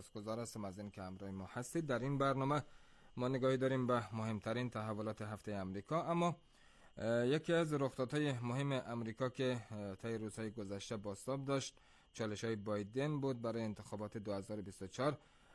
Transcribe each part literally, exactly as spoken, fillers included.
سپاسگزار هستم از این که همراه ما هستید. در این برنامه ما نگاهی داریم به مهمترین تحولات هفته امریکا، اما یکی از رخدادهای مهم امریکا که طی روزهای گذشته بازتاب داشت چالش‌های بایدن بود برای انتخابات دو هزار و بیست و چهار.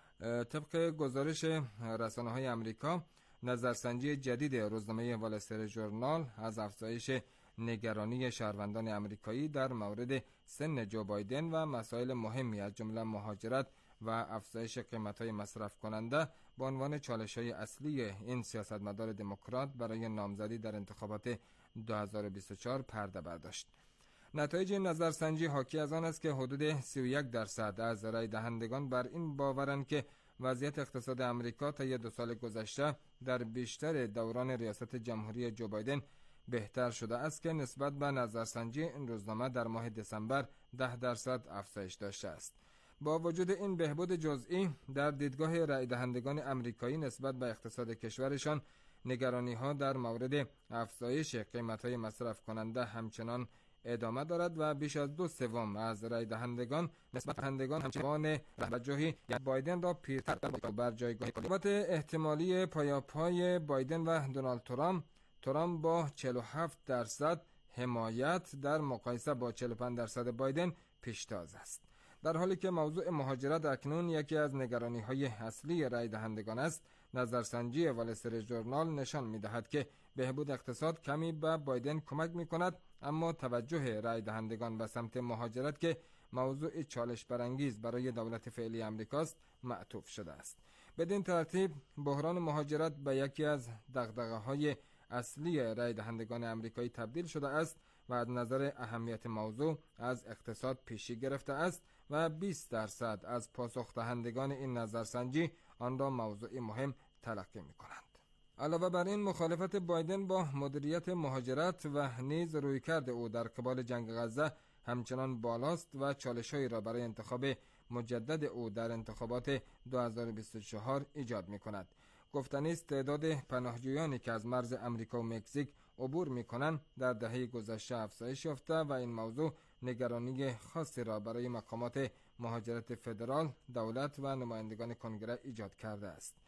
طبق گزارش رسانه‌های امریکا، نظرسنجی جدید روزنامه وال استریت ژورنال از افزایش نگرانی شهروندان امریکایی در مورد سن جو بایدن و مسائل مهمی از جمله مهاجرت و افزایش قیمت‌های مصرف کننده به عنوان چالش‌های اصلی این سیاستمدار دموکرات برای نامزدی در انتخابات دو هزار و بیست و چهار پرده برداشت. نتایج این نظرسنجی حاکی از آن است که حدود سی و یک درصد از رای دهندگان بر این باورند که وضعیت اقتصاد امریکا طی دو سال گذشته در بیشتر دوران ریاست جمهوری جو بایدن بهتر شده است که نسبت به نظرسنجی این روزنامه در ماه دسامبر ده درصد افزایش داشته است. با وجود این بهبود جزئی در دیدگاه رای دهندگان امریکایی نسبت به اقتصاد کشورشان، نگرانی‌ها در مورد افزایش قیمت‌های مصرف کننده همچنان ادامه دارد و بیش از دو سوم از رای دهندگان نسبت دهندگان همچنان توجهی یعنی بایدن را پیرتر بر جایگاه قدرت احتمالی پایاپای بایدن و دونالد ترامپ ترامپ با چهل و هفت درصد حمایت در مقایسه با چهل و پنج درصد بایدن پیشتاز است. در حالی که موضوع مهاجرت اکنون یکی از نگرانی‌های اصلی رای دهندگان است، نظرسنجی وال استریت ژورنال نشان می‌دهد که بهبود اقتصاد کمی به بایدن کمک می‌کند، اما توجه رای دهندگان به سمت مهاجرت که موضوع چالش برانگیز برای دولت فعلی امریکاست معطوف شده است. بدین ترتیب بحران مهاجرت به یکی از دغدغه‌های اصلی رای دهندگان امریکایی تبدیل شده است و از نظر اهمیت موضوع از اقتصاد پیشی گرفته است و بیست درصد از پاسخ دهندگان این نظرسنجی آن را موضوعی مهم تلقی می کنند. علاوه بر این، مخالفت بایدن با مدیریت مهاجرت و نیز رویکرد او در قبال جنگ غزه همچنان بالاست و چالش‌هایی را برای انتخاب مجدد او در انتخابات دو هزار و بیست و چهار ایجاد می کند. گفتنی است تعداد پناهجویانی که از مرز امریکا و مکزیک عبور می‌کنند در دهه گذشته افزایش یافته و این موضوع نگرانی خاصی را برای مقامات مهاجرت فدرال، دولت و نمایندگان کنگره ایجاد کرده است.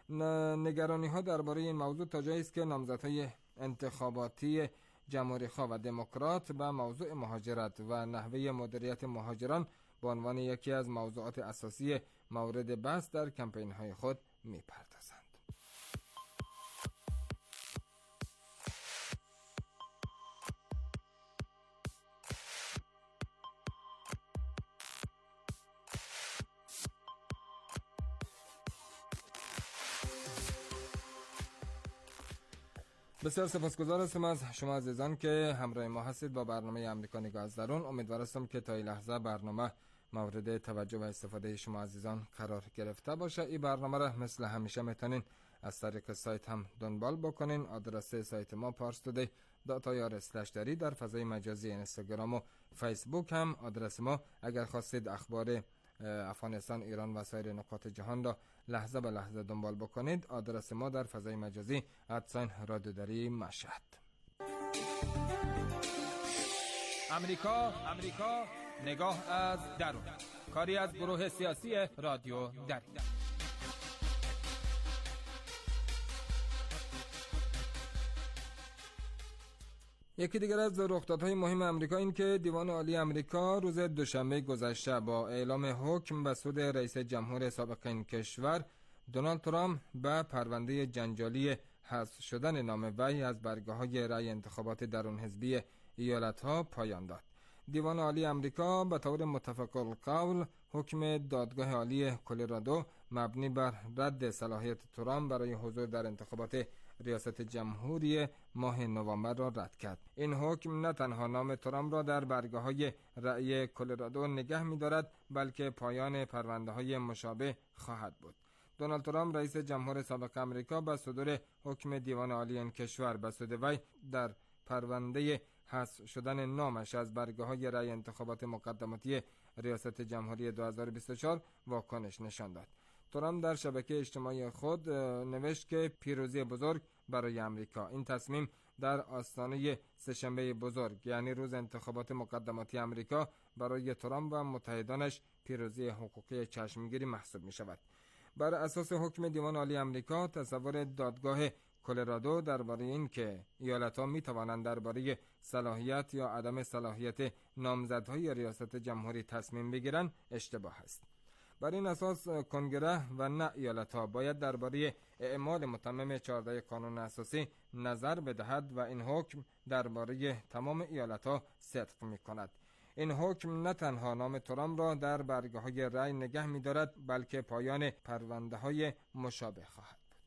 نگرانی‌ها درباره این موضوع تا جایی است که نامزدهای انتخاباتی جمهوری‌خواه و دموکرات به موضوع مهاجرت و نحوه مدیریت مهاجران به عنوان یکی از موضوعات اساسی مورد بحث در کمپین‌های خود می‌پردازند. بسیار سپاسگزار هستم از شما عزیزان که همراه ما هستید با برنامه امریکا نگاه از درون. امیدوار هستم که تا این لحظه برنامه مورد توجه و استفاده شما عزیزان قرار گرفته باشه. این برنامه را مثل همیشه میتونین از طریق سایت هم دنبال بکنین. آدرس سایت ما پارس تودی دات آی آر اسلش داری. در فضای مجازی اینستاگرام و فیسبوک هم آدرس ما. اگر خواستید اخبار افغانستان، ایران و سایر نقاط جهان را لحظه به لحظه دنبال بکنید، آدرس ما در فضای مجازی ادساین رادیوداری مشهد. امریکا امریکا نگاه از درون، کاری از گروه سیاسی رادیو دری. یکی دیگر از رخدادهای مهم امریکا این که دیوان عالی امریکا روز دوشنبه گذشته با اعلام حکم به سود رئیس جمهور سابق این کشور دونالد ترامپ به پرونده جنجالی حذف شدن نام وی از برگه‌های رأی انتخابات درون حزبی ایالت‌ها پایان داد. دیوان عالی امریکا به طور متفق القول حکم دادگاه عالی کلرادو مبنی بر رد صلاحیت ترامپ برای حضور در انتخابات ریاست جمهوری ماه نوامبر را رد کرد. این حکم نه تنها نام ترامپ را در برگه‌های رأی کلرادو نگه می‌دارد، بلکه پایان پرونده‌های مشابه خواهد بود. دونالد ترامپ رئیس جمهور سابق امریکا با صدور حکم دیوان عالی این کشور به سود وی در پرونده حذف شدن نامش از برگه‌های رأی انتخابات مقدماتی ریاست جمهوری دو هزار و بیست و چهار واکنش نشان داد. ترامپ در شبکه اجتماعی خود نوشت که پیروزی بزرگ برای امریکا. این تصمیم در آستانه سه‌شنبه بزرگ، یعنی روز انتخابات مقدماتی امریکا، برای ترامپ و متحدانش پیروزی حقوقی چشمگیری محسوب می شود. بر اساس حکم دیوان عالی آمریکا، تصور دادگاه کلرادو درباره این که ایالت‌ها می‌توانند درباره صلاحیت یا عدم صلاحیت نامزدهای ریاست جمهوری تصمیم بگیرند اشتباه است. بر این اساس کنگره و نه ایالت‌ها باید درباره اعمال متمم چهارده قانون اساسی نظر بدهد و این حکم درباره تمام ایالت‌ها صدق می‌کند. این حکم نه تنها نام ترامپ را در برگه‌های رأی نگه می‌دارد، بلکه پایان پرونده‌های مشابه خواهد بود.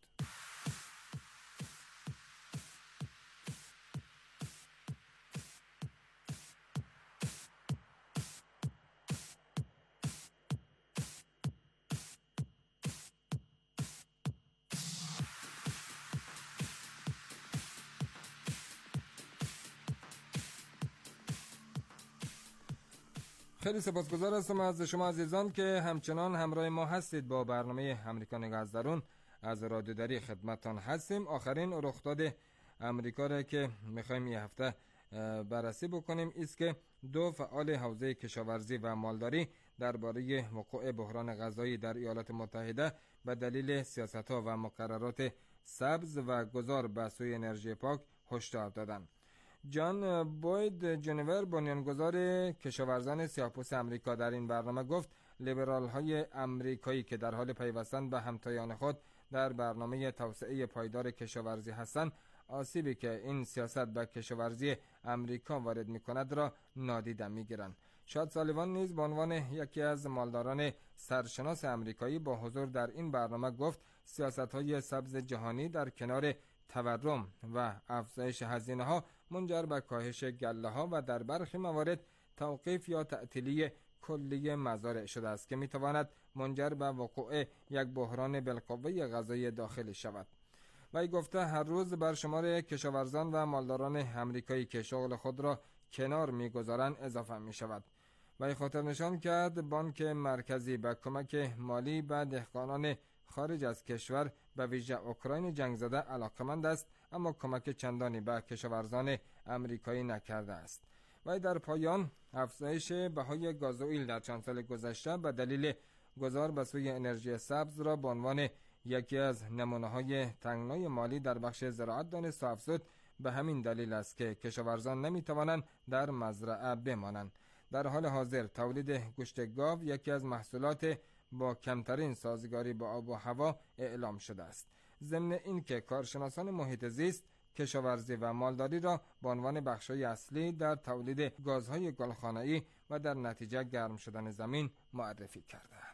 خیلی سپاسگزار هستم از شما عزیزان که همچنان همراه ما هستید. با برنامه امریکا نگاه از درون از رادیو دری خدمتتان هستیم. آخرین رخداد امریکا را که میخوایم یه هفته بررسی بکنیم است که دو فعال حوزه کشاورزی و مالداری درباره وقوع بحران غذایی در ایالات متحده به دلیل سیاست‌ها و مقررات سبز و گذار به سوی انرژی پاک هشدار دادند. جان بوید جنیور، بنیانگذار کشاورزان سیاه‌پوست امریکا، در این برنامه گفت لیبرال‌های امریکایی که در حال پیوستن به همتایان خود در برنامه توسعه پایدار کشاورزی هستند، آسیبی که این سیاست به کشاورزی امریکا وارد می‌کند را نادیده می‌گیرند. شاد سالیوان نیز به عنوان یکی از مالداران سرشناس امریکایی با حضور در این برنامه گفت سیاست‌های سبز جهانی در کنار تورم و افزایش هزینه‌ها منجر به کاهش گله‌ها و در برخی موارد توقیف یا تعطیلی کلی مزارع شده است که می‌تواند منجر به وقوع یک بحران بالقوه غذایی داخلی شود. وی گفته هر روز بر شمار کشاورزان و مالداران امریکایی که شغل خود را کنار می‌گذارند اضافه می‌شود. وی خاطر نشان کرد بانک مرکزی به کمک مالی به دهقانان خارج از کشور به ویژه اوکراین جنگ زده علاقمند است، اما کمک چندانی به کشاورزان امریکایی نکرده است. و در پایان افزایش بهای گازوئیل در چند سال گذشته به دلیل گذار به سوی انرژی سبز را به عنوان یکی از نمونه‌های تنگنای مالی در بخش زراعت دانست و افزود به همین دلیل است که کشاورزان نمی‌توانند در مزرعه بمانند. در حال حاضر تولید گوشت گاو یکی از محصولات با کمترین سازگاری با آب و هوا اعلام شده است. ضمن اینکه کارشناسان محیط زیست کشاورزی و مالداری را به عنوان بخش‌های اصلی در تولید گازهای گلخانه‌ای و در نتیجه گرم شدن زمین معرفی کردند.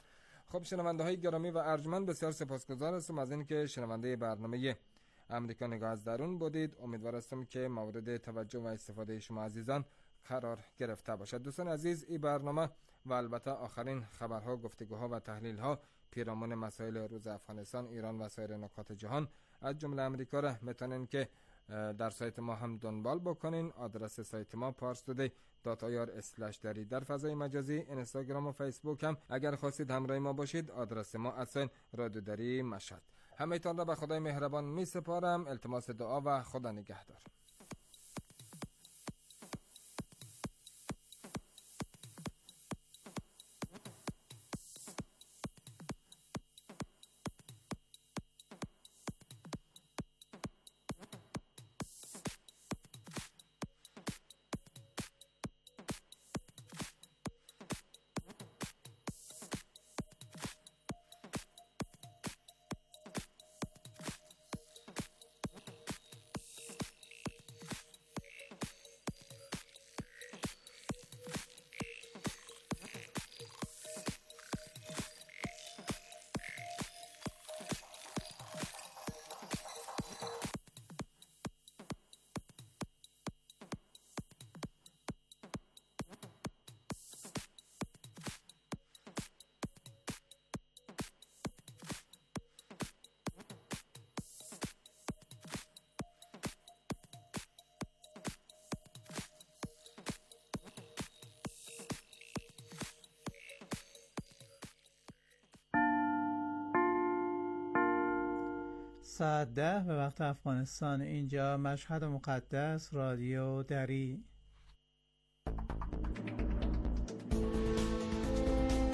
خب شنونده‌های گرامی و ارجمند، بسیار سپاسگزار هستم از اینکه شنونده برنامه امریکا نگاه از درون بودید. امیدوار هستم که مورد توجه و استفاده شما عزیزان قرار گرفته باشد. دوستان عزیز، این برنامه و البته آخرین خبرها، گفتگوها و تحلیل‌ها پیرامون مسائل روز افغانستان، ایران و سایر نقاط جهان از جمله امریکا را میتونین که در سایت ما هم دنبال بکنین. آدرس سایت ما پارس تودی دات آی آر اسلش دری. در فضای مجازی اینستاگرام و فیسبوک هم اگر خواستید همراه ما باشید، آدرس ما ادساین رادیو دری مشهد. همه‌تان را به خدای مهربان می سپارم. التماس دعا و خدا نگهدار. ساعت ده به وقت افغانستان. اینجا مشهد مقدس، رادیو دری.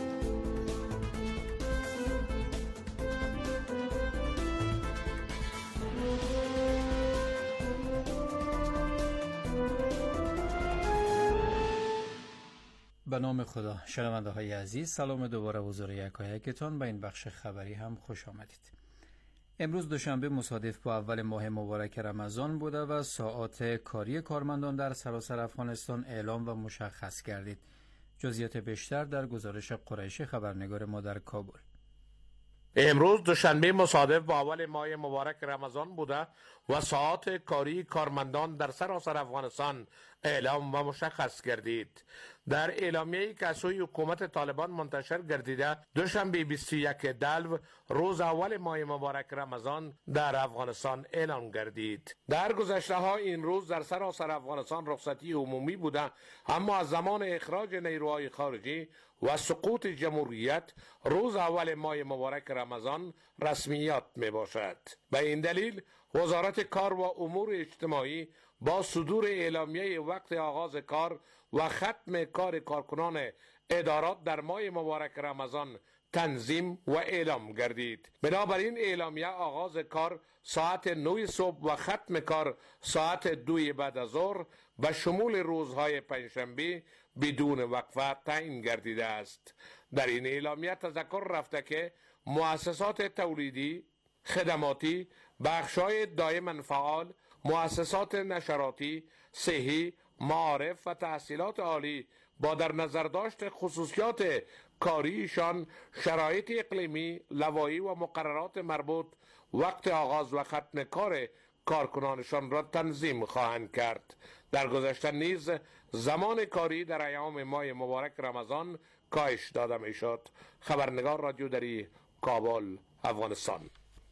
به نام خدا. شنونده های عزیز، سلام دوباره حضور یکایکتان. به این بخش خبری هم خوش آمدید. امروز دوشنبه مصادف با اول ماه مبارک رمضان بوده و ساعات کاری کارمندان در سراسر افغانستان اعلام و مشخص گردید. جزئیات بیشتر در گزارش قریشی خبرنگار ما در کابل. امروز دوشنبه مصادف با اول ماه مبارک رمضان بوده و ساعات کاری کارمندان در سراسر افغانستان اعلام و مشخص گردید. در اعلامیه‌ای که از سوی حکومت طالبان منتشر گردیده، دوشنبه بیست و یک دلو روز اول ماه مبارک رمضان در افغانستان اعلام گردید. در گذشته ها این روز در سراسر افغانستان رخصتی عمومی بوده، اما از زمان اخراج نیروهای خارجی و سقوط جمهوریت روز اول ماه مبارک رمضان رسمیات می باشد. به این دلیل وزارت کار و امور اجتماعی با صدور اعلامیه وقت آغاز کار و ختم کار کارکنان ادارات در ماه مبارک رمضان تنظیم و اعلام گردید. بنابراین اعلامیه آغاز کار ساعت نه صبح و ختم کار ساعت دو بعد از ظهر به شمول روزهای پنجشنبه بدون وقفه تعیین گردیده است. در این اعلامیه تذکر رفته که مؤسسات تولیدی، خدماتی، بخش‌های دائما فعال، مؤسسات نشراتی، صحی، معارف و تحصیلات عالی با در نظر داشت خصوصیات کاریشان، شرایط اقلیمی، لوایی و مقررات مربوط وقت آغاز و ختم کار کارکنانشان را تنظیم خواهند کرد. در گذشته نیز زمان کاری در ایام ماه مبارک رمضان کاهش داده می شد. خبرنگار رادیو دری، کابل، افغانستان.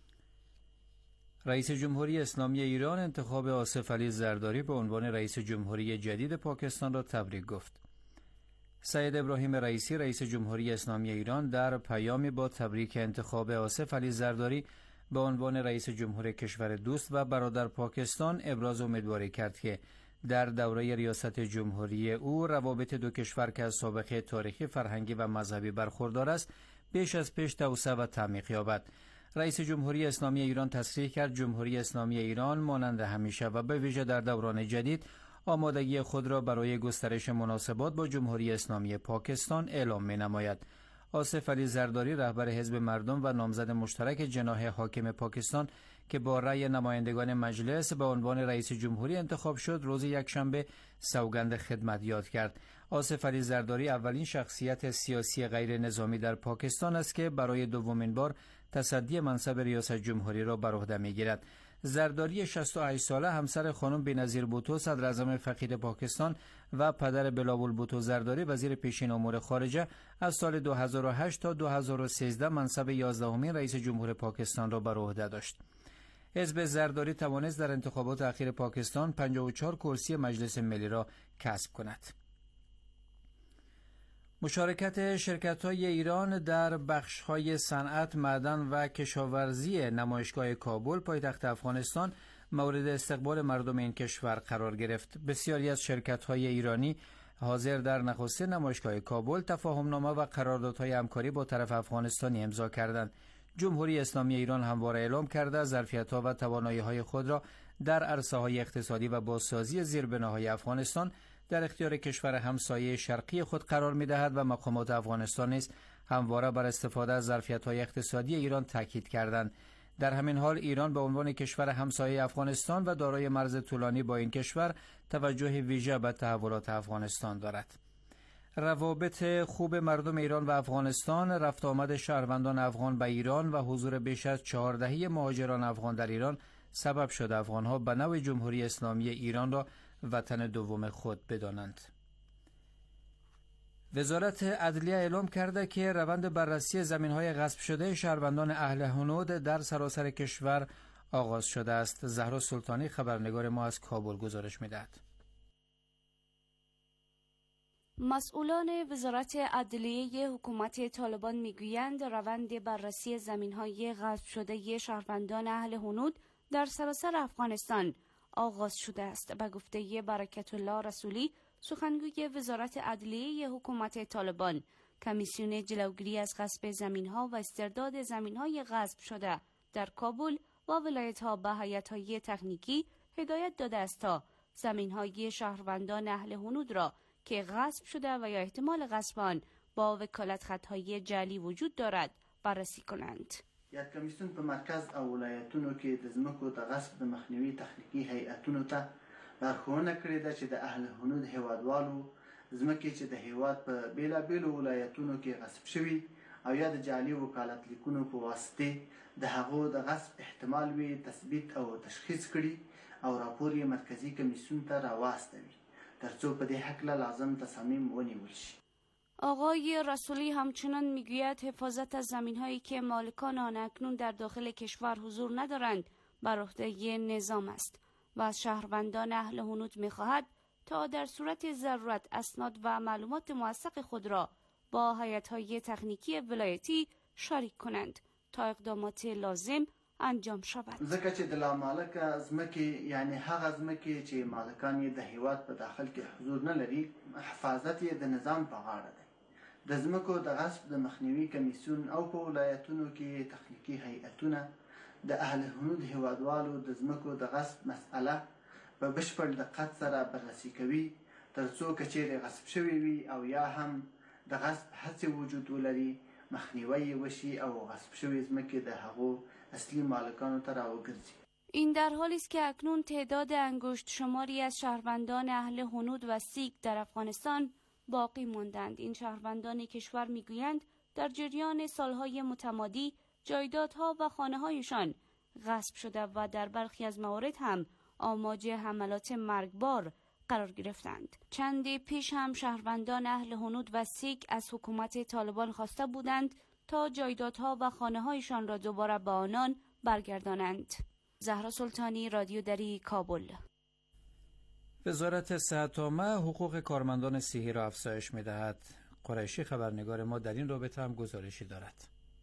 رئیس جمهوری اسلامی ایران انتخاب آصف علی زرداری به عنوان رئیس جمهوری جدید پاکستان را تبریک گفت. سید ابراهیم رئیسی رئیس جمهوری اسلامی ایران در پیامی با تبریک انتخاب آصف علی زرداری به عنوان رئیس جمهور کشور دوست و برادر پاکستان ابراز امیدواری کرد که در دوره ریاست جمهوری او روابط دو کشور که از سابقه تاریخی، فرهنگی و مذهبی برخوردار است، بیش از پیش توسعه و تعمیق یابد. رئیس جمهوری اسلامی ایران تصریح کرد جمهوری اسلامی ایران مانند همیشه و به ویژه در دوران جدید آمادگی خود را برای گسترش مناسبات با جمهوری اسلامی پاکستان اعلام می نماید. آصف علی زرداری رهبر حزب مردم و نامزد مشترک جناح حاکم پاکستان که با رأی نمایندگان مجلس به عنوان رئیس جمهوری انتخاب شد، روز یکشنبه سوگند خدمت یاد کرد. آصف علی زرداری اولین شخصیت سیاسی غیر نظامی در پاکستان است که برای دومین بار تصدی منصب ریاست جمهوری را بر عهده می‌گیرد. زرداری شصت و هشت ساله همسر خانم بینظیر بوتو صدر اعظم فقید پاکستان و پدر بلاول بوتو زرداری وزیر پیشین امور خارجه از سال دو هزار و هشت تا دو هزار و سیزده منصب یازدهمین رئیس جمهور پاکستان را بر عهده داشت. حزب زرداری توانست در انتخابات اخیر پاکستان پنجاه و چهار کرسی مجلس ملی را کسب کند. مشارکت شرکت‌های ایران در بخش‌های صنعت، معدن و کشاورزی نمایشگاه کابل پایتخت افغانستان مورد استقبال مردم این کشور قرار گرفت. بسیاری از شرکت‌های ایرانی حاضر در نخستین نمایشگاه کابل تفاهمنامه و قراردادهای همکاری با طرف افغانستانی امضا کردند. جمهوری اسلامی ایران همواره اعلام کرده ظرفیت‌ها و توانایی‌های خود را در عرصه‌های اقتصادی و بازسازی زیربناهای افغانستان در اختیار کشور همسایه شرقی خود قرار می‌دهد و مقامات افغانستان نیز همواره بر استفاده از ظرفیت‌های اقتصادی ایران تاکید کردند. در همین حال ایران به عنوان کشور همسایه افغانستان و دارای مرز طولانی با این کشور توجه ویژه به تحولات افغانستان دارد. روابط خوب مردم ایران و افغانستان، رفت آمد شهروندان افغان به ایران و حضور بیش از چهار دهه مهاجران افغان در ایران سبب شد افغان‌ها به نوع جمهوری اسلامی ایران را وطن دوم خود بدانند. وزارت عدلیه اعلام کرده که روند بررسی زمین‌های غصب شده شهروندان اهل هنود در سراسر کشور آغاز شده است. زهرا سلطانی خبرنگار ما از کابل گزارش می‌دهد. مسئولان وزارت عدلیه حکومت طالبان میگویند روند بررسی زمین‌های غصب شده شهروندان اهل هنود در سراسر افغانستان آغاز شده است. به گفته برکت الله رسولی، سخنگوی وزارت عدلیه حکومت طالبان، کمیسیون جلوگیری از غصب زمین‌ها و استرداد زمین‌های غصب شده در کابل و ولایت‌ها به هیئت‌های تکنیکی هدایت داده است تا زمین‌های شهروندان اهل هنود را که غصب شده و یا احتمال غصب آن با وکالت خطهای جعلی وجود دارد بررسی کنند. یاد کمیسیون په مرکز او ولایتونو کې د ځمکو د غصب د مخنیوي تخنیکي هیئتونو ته لارښوونه کړې ده چې د اهل هنود هیوادوالو ځمکې چې د هیواد په بیلابیلو ولایتونو کې غصب شوي او یا د جعلي وکالت لیکونو په واسطې د هغو د غصب احتمال وي تثبیت او تشخیص کړي او راپور یې مرکزی کمیسیون ته راواستوي ترڅو په دې هکله لازم تصامیم ونیول شي. آقای رسولی همچنان میگوید حفاظت از زمین‌هایی که مالکان آن اکنون در داخل کشور حضور ندارند بر عهده نظام است و از شهروندان اهل هنود می‌خواهد تا در صورت ضرورت اسناد و معلومات موثق خود را با هیئت‌های تکنیکی ولایتی شریک کنند تا اقدامات لازم انجام شود. ځکه چې د لامالکه ځمکې یعنی هغه ځمکې چې مالکان یې د هیواد په داخل کې حضور نه لري حفاظت یې د نظام په غاړه دی. د ځمکو د غصب د مخنیوي کمیسیون او په ولایتونو کې تخنیکي هیئتونه د اهل هنود هیوادوالو د ځمکو د غصب مسأله په بشپړ دقت سره بررسي کوي ترڅو که چیرې غصب شوی وي او یا هم د غصب هڅې وجود ولري مخنیوی وشي او غصب شوی ځمکې د هغو اصلی مالکانو ته راوګرځي. این در حالی است که اکنون تعداد انگشت شماری از شهروندان اهل هنود و سیک در افغانستان باقی ماندند. این شهروندان کشور میگویند در جریان سالهای متمادی جایدادها و خانه‌هایشان غصب شده و در برخی از موارد هم آماج حملات مرگبار قرار گرفتند. چندی پیش هم شهروندان اهل هنود و سیک از حکومت طالبان خواسته بودند تا جایدادها و خانه‌هایشان را دوباره به آنان برگردانند. زهرا سلطانی، رادیو دری، کابل. وزارت صحت عامه حقوق کارمندان صحی را افزایش می‌دهد. قریشی خبرنگار ما در این رابطه هم گزارشی دارد.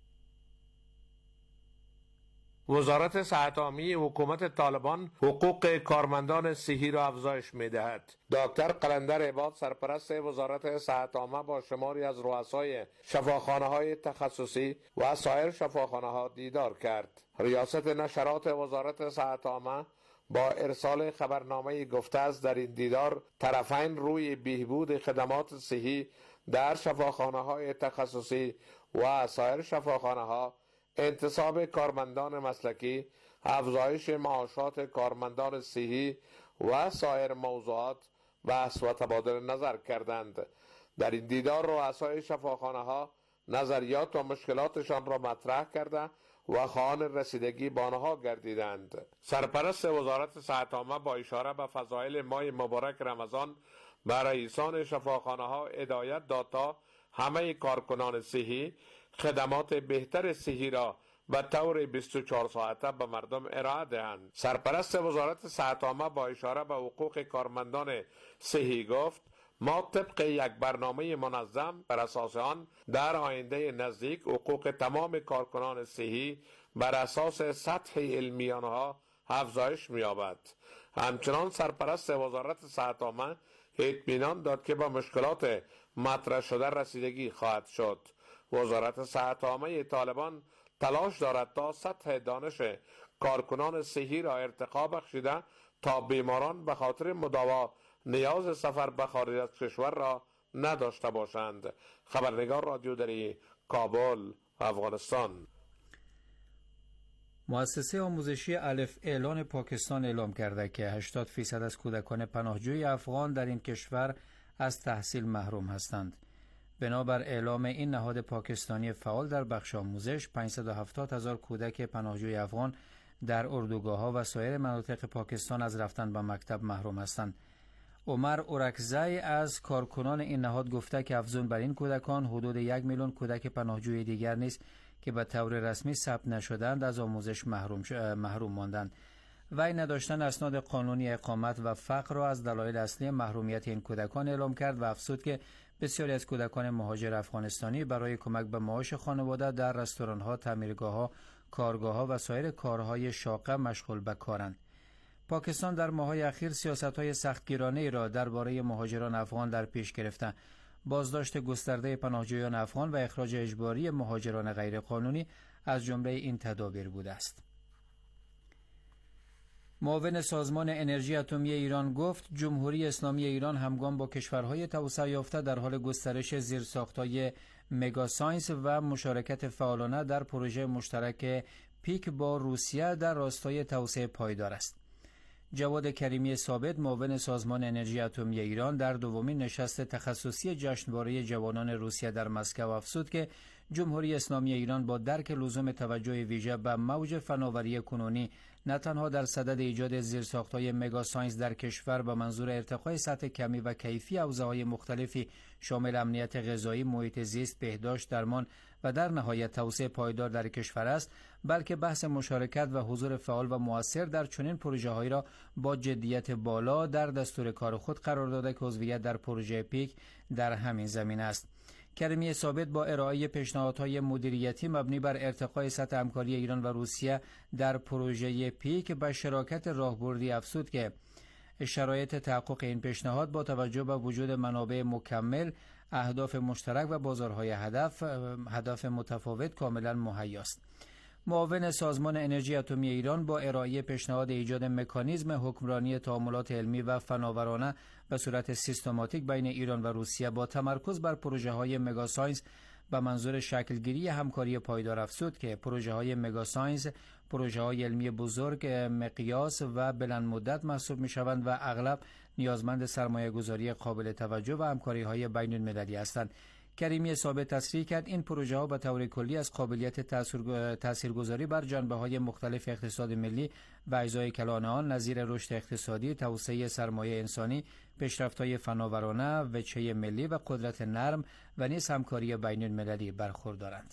وزارت صحت عامه حکومت طالبان حقوق کارمندان صحی را افزایش می‌دهد. دکتر قلندر عباد سرپرست وزارت صحت عامه با شماری از رؤسای شفاخانه‌های تخصصی و سایر شفاخانه‌ها دیدار کرد. ریاست نشرات وزارت صحت عامه با ارسال خبرنامه گفته است در این دیدار طرفین روی بهبود خدمات صحی در شفاخانه‌های تخصصی و سایر شفاخانه‌ها، انتصاب کارمندان مسلکی، افزایش معاشات کارمندان صحی و سایر موضوعات بحث و تبادل نظر کردند. در این دیدار رؤسای شفاخانه‌ها نظریات و مشکلاتشان را مطرح کرده و خواهان رسیدگی به آنها گردیدند. سرپرست وزارت صحت عامه با اشاره به فضایل ماه مبارک رمضان به رئیسان شفاخانه‌ها هدایت داد تا همه کارکنان صحی خدمات بهتر صحی را به طور بیست و چهار ساعته به مردم ارائه دهند. سرپرست وزارت صحت عامه با اشاره به حقوق کارمندان صحی گفت: ما طبق یک برنامه منظم بر اساس آن در آینده نزدیک حقوق تمام کارکنان صحی بر اساس سطح علمی آنها افزایش می‌یابد. همچنان سرپرست وزارت صحت عامه اطمینان داد که به مشکلات مطرح شده رسیدگی خواهد شد. وزارت صحت عامه طالبان تلاش دارد تا سطح دانش کارکنان صحی را ارتقا بخشیده تا بیماران به خاطر مداوا نیاز سفر به خارج از کشور را نداشته باشند. خبرنگار رادیو دری، کابل، افغانستان. مؤسسه آموزشی الف اعلان پاکستان اعلام کرده که هشتاد فیصد از کودکان پناهجوی افغان در این کشور از تحصیل محروم هستند. بنابر اعلام این نهاد پاکستانی فعال در بخش آموزش، پانصد و هفتاد هزار کودک پناهجوی افغان در اردوگاه‌ها و سایر مناطق پاکستان از رفتن به مکتب محروم هستند. عمر اورکزی از کارکنان این نهاد گفته که افزون بر این کودکان حدود یک میلیون کودک پناهجوی دیگر نیست که به طور رسمی ثبت نشدند از آموزش محروم محروم ماندند. وی نداشتن اسناد قانونی اقامت و فقر را از دلایل اصلی محرومیت این کودکان اعلام کرد و افزود که بسیاری از کودکان مهاجر افغانستانی برای کمک به معاش خانواده در رستوران‌ها، تعمیرگاه‌ها، کارگاه‌ها و سایر کارهای شاقه مشغول به کارند. پاکستان در ماه‌های اخیر سیاست‌های سختگیرانه‌ای را درباره مهاجران افغان در پیش گرفته. بازداشت گسترده پناهجویان افغان و اخراج اجباری مهاجران غیرقانونی از جمله این تدابیر بوده است. معاون سازمان انرژی اتمی ایران گفت جمهوری اسلامی ایران همگام با کشورهای توسعه یافته در حال گسترش زیرساخت‌های مگاساینس و مشارکت فعالانه در پروژه مشترک پیک با روسیه در راستای توسعه پایدار است. جواد کریمی ثابت معاون سازمان انرژی اتمی ایران در دومین نشست تخصصی جشنواره جوانان روسیه در مسکو افزود که جمهوری اسلامی ایران با درک لزوم توجه ویژه به موج فناوری کنونی نه تنها در صدد ایجاد زیرساخت‌های مگاساینس در کشور به منظور ارتقای سطح کمی و کیفی حوزه‌های مختلفی شامل امنیت غذایی، محیط زیست، بهداشت، درمان و در نهایت توسعه پایدار در کشور است، بلکه بحث مشارکت و حضور فعال و مؤثر در چنین پروژه‌هایی را با جدیت بالا در دستور کار خود قرار داده که عضویت در پروژه پیک در همین زمینه است. کریمی ثابت با ارائه پیشنهادهای مدیریتی مبنی بر ارتقای سطح همکاری ایران و روسیه در پروژه پیک به شراکت راهبردی افزود که شرایط تحقق این پیشنهاد با توجه به وجود منابع مکمل، اهداف مشترک و بازارهای هدف هدف متفاوت کاملا مهیاست. معاون سازمان انرژی اتمی ایران با ارائه پیشنهاد ایجاد مکانیزم حکمرانی تعاملات علمی و فناورانه به صورت سیستماتیک بین ایران و روسیه با تمرکز بر پروژه‌های مگاساینس به منظور شکلگیری همکاری پایدار افزود که پروژه‌های مگاساینس پروژه‌های علمی بزرگ مقیاس و بلند مدت محسوب می‌شوند و اغلب نیازمند سرمایه‌گذاری قابل توجه و همکاری‌های بین‌المللی هستند. کریمی ثابت تصریح کرد این پروژه ها به طور کلی از قابلیت تاثیرگذاری بر جنبه‌های مختلف اقتصاد ملی و اجزای کلان آن نظیر رشد اقتصادی، توسعه سرمایه انسانی، پیشرفت‌های فناورانه، وجهه ملی و قدرت نرم و نیز همکاری بین‌المللی برخوردارند.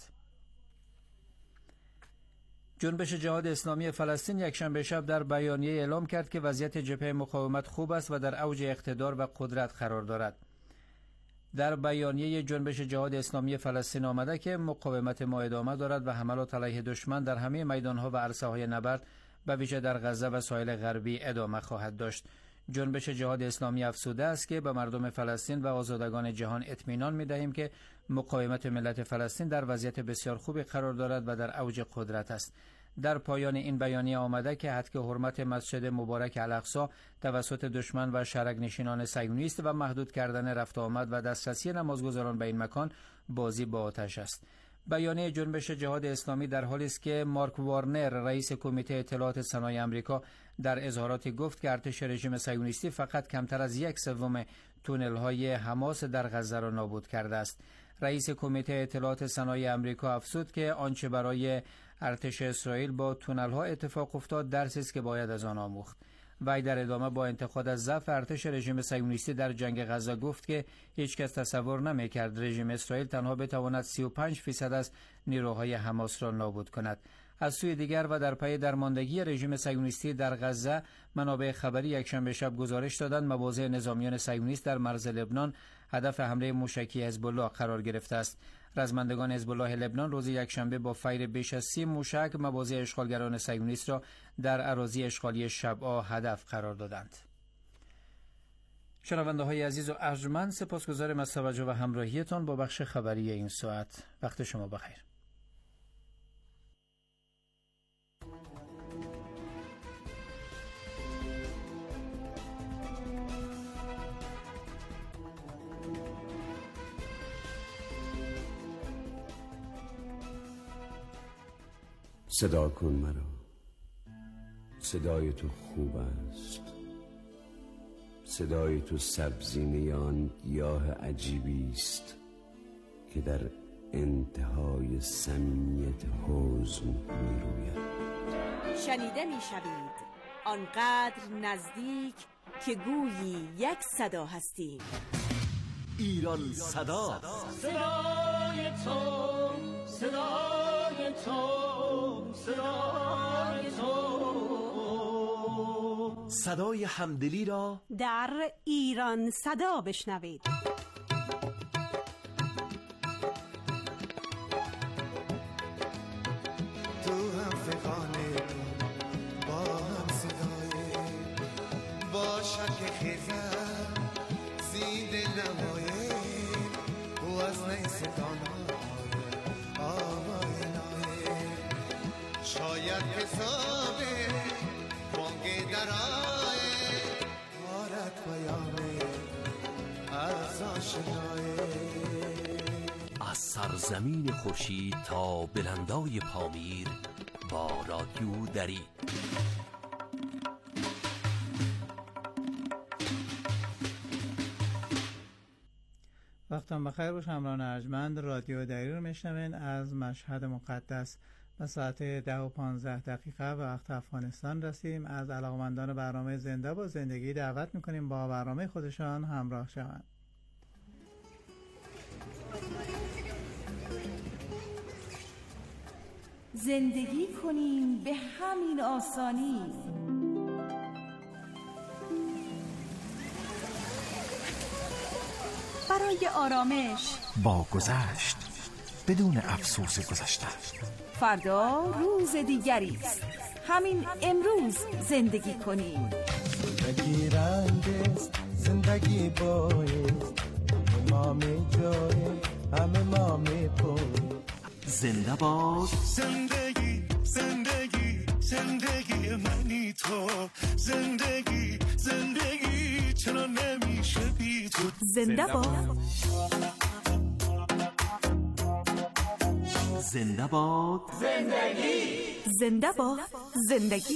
جنبش جهاد اسلامی فلسطین یکشنبه شب در بیانیه اعلام کرد که وضعیت جبهه مقاومت خوب است و در اوج اقتدار و قدرت قرار دارد. در بیانیه جنبش جهاد اسلامی فلسطین آمده که مقاومت ما ادامه دارد و حملات علیه دشمن در همه میدانها و عرصه‌های نبرد به ویژه در غزه و ساحل غربی ادامه خواهد داشت. جنبش جهاد اسلامی افزوده است که به مردم فلسطین و آزادگان جهان اطمینان می‌دهیم که مقاومت ملت فلسطین در وضعیت بسیار خوبی قرار دارد و در اوج قدرت است. در پایان این بیانیه آمده که حد حرمت مسجد مبارک الاقصی توسط دشمن و شرک نشینان صهیونیست و محدود کردن رفت آمد و دسترسی نمازگزاران به این مکان بازی با آتش است. بیانیه جنبش جهاد اسلامی در حالی است که مارک وارنر رئیس کمیته اطلاعات صنایع آمریکا در اظهاراتی گفت که ارتش رژیم صهیونیستی فقط کمتر از یک سوم تونل‌های حماس در غزه را نابود کرده است. رئیس کمیته اطلاعات صنایع آمریکا افزود که آنچه برای ارتش اسرائیل با تونل‌ها اتفاق افتاد درسی است که باید از آن آموخت. وی در ادامه با انتقاد از ضعف ارتش رژیم صهیونیستی در جنگ غزه گفت که هیچ کس تصور نمی‌کرد رژیم اسرائیل تنها بتواند سی و پنج فیصد از نیروهای حماس را نابود کند. از سوی دیگر و در پی درماندگی رژیم صهیونیستی در غزه، منابع خبری یکشنبه شب گزارش دادند مواضع نظامیان صهیونیست در مرز لبنان هدف حمله موشکی حزب الله قرار گرفته است. رزمندگان حزب الله لبنان روز یکشنبه با فیر بیش از سی موشک مواضع اشغالگران صهیونیست را در اراضی اشغالی شبعا هدف قرار دادند. شنونده های عزیز و ارجمند، سپاسگزارم از توجه و همراهیتان با بخش خبری این ساعت. وقت شما بخیر. صدا کن مرا، صدای تو خوب است، صدای تو سبزینه آن گیاه عجیبی است که در انتهای صمیمیت حزن می روید. شنیده می شوید آنقدر نزدیک که گویی یک صدا هستیم. ایران صدا، صدای تو، صدای تو، صدای تو. صدای همدلی را در ایران صدا بشنوید. تو هم فقانه با هم صدای با شک خیزم زیده نمایه و از نیستان آوای نایه شاید حسابه که درای آرد پیامه از آشنای. از سرزمین خورشید تا بلندای پامیر با رادیو دری. وقتان بخیر باش همراهان ارجمند. رادیو دری رو میشنوین از مشهد مقدس. به ساعت ده و پانزده دقیقه به وقت افغانستان رسیم. از علاقمندان برنامه زنده با زندگی دعوت میکنیم با برنامه خودشان همراه شوند. زندگی کنیم به همین آسانی. برای آرامش با گذشت بدون افسوس گذشته. فردا روز دیگری است. همین امروز زندگی کنیم. زندگی رنگ است، زندگی بایست، ما می جای همه ما می پوی. زنده باد زندگی زندگی زندگی منی تو. زندگی زندگی چرا نمیشه بی تو. زنده باد زنده باد زندگی. زنده باد زندگی.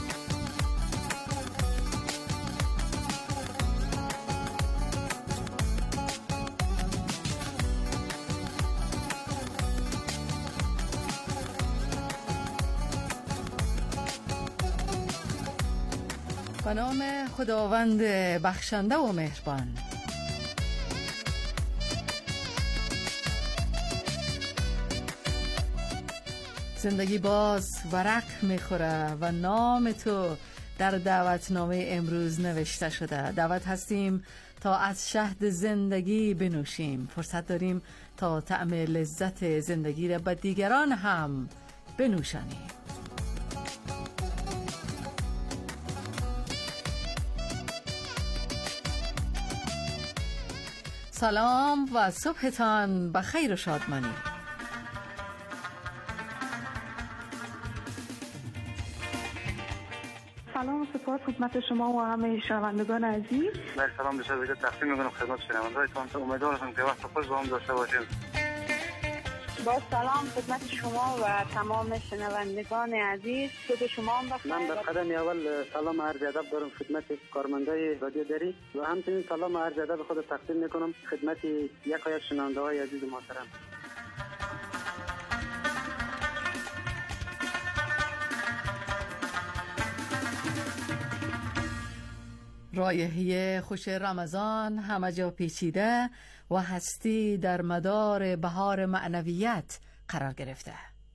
به نام خداوند بخشنده و مهربان. زندگی باز ورق میخوره و نام تو در دعوتنامه امروز نوشته شده. دعوت هستیم تا از شهد زندگی بنوشیم. فرصت داریم تا طعم لذت زندگی را به دیگران هم بنوشانیم. سلام و صبحتان بخیر و شادمانی. سلام و سپاس خدمت شما و همه شنوندگان عزیز. من سلام به شما تقدیم می‌کنم خدمت شنوندگانتان. امیدوارم که وقت خوش با هم داشته باشیم. با سلام خدمت شما و تمام شنوندگان عزیز. صبح شما هم بخیر. من در قدم اول سلام عرض ادب دارم خدمت کارمندای رادیو دری و همچنین سلام عرض ادب خود تقدیم می‌کنم خدمت یکایک شنونده‌های عزیز محترم. رایحه خوش رمضان همه جا پیچیده و هستی در مدار بهار معنویت قرار گرفته.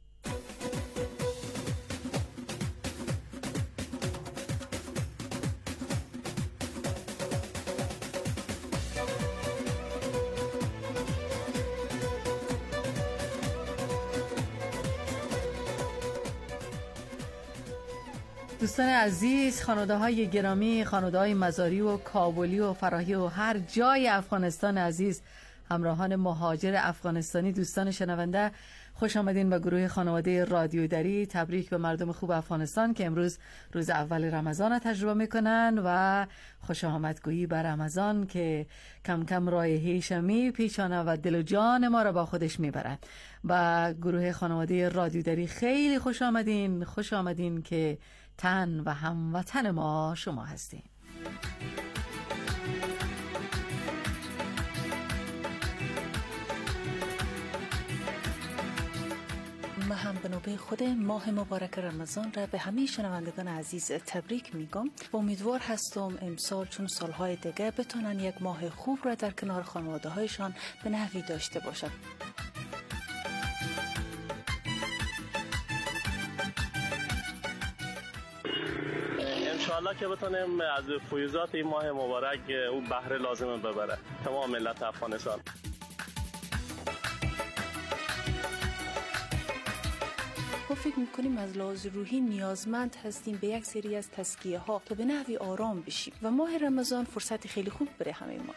دوستان عزیز، خانواده های گرامی، خانواده های مزاری و کابلی و فراهی و هر جای افغانستان عزیز، همراهان مهاجر افغانستانی، دوستان شنونده، خوش آمدین به گروه خانواده رادیو دری. تبریک به مردم خوب افغانستان که امروز روز اول رمضان را تجربه میکنن و خوش آمدگویی به رمضان که کم کم رایحه شمی پیچانه و دل و جان ما را با خودش میبرد. و گروه خانواده رادیو دری خیلی خوش آمدین، خوش آمدین که تن و هموطن ما شما هستین. من هم به نوبه خود ماه مبارک رمضان را به همه شنوندگان عزیز تبریک میگم و امیدوار هستم امسال چون سالهای دیگه بتونن یک ماه خوب را در کنار خانواده هایشان به نحوی داشته باشند. انشاءالله که بتونیم از فیوزات این ماه مبارک اون بهره لازمه ببره تمام ملت افغانستان. ما فکر میکنیم از لحاظ روحی نیازمند هستیم به یک سری از تسکیه ها تا به نحوی آرام بشیم و ماه رمضان فرصت خیلی خوب بره همه ما.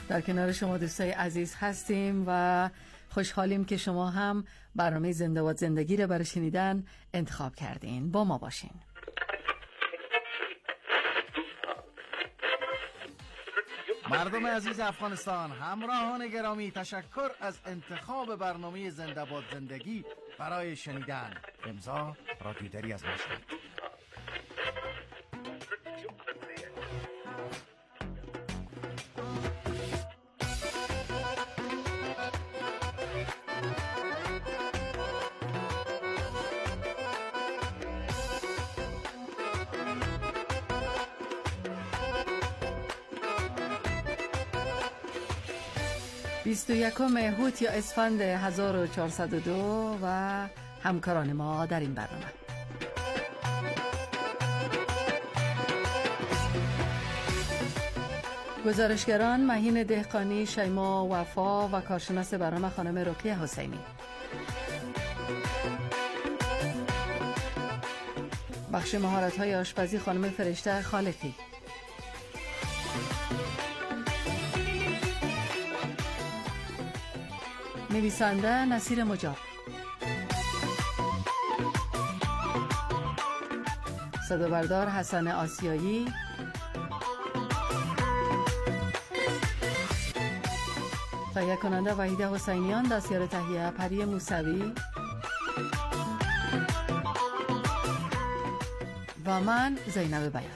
در کنار شما دوستای عزیز هستیم و خوشحالیم که شما هم برنامه زنده و زندگی رو برای شنیدن انتخاب کردین. با ما باشین. مردم عزیز افغانستان، همراهان گرامی، تشکر از انتخاب برنامه زنده باد زندگی برای شنیدن. امضا رادیو دری از مشهد. بیست و یکم هوت یا اسفند هزار و چهارصد و دو و همکاران ما در این برنامه. گزارشگران مهین دهقانی، شیما وفا و کارشناس برنامه خانم رقیه حسینی. بخش مهارت‌های آشپزی خانم فرشته خالقی. نویسنده نصیر مجاب. صدابردار حسن آسیایی. تهیه کننده وحیده حسینیان. دستیار تهیه پری موسوی و من زینب بیات.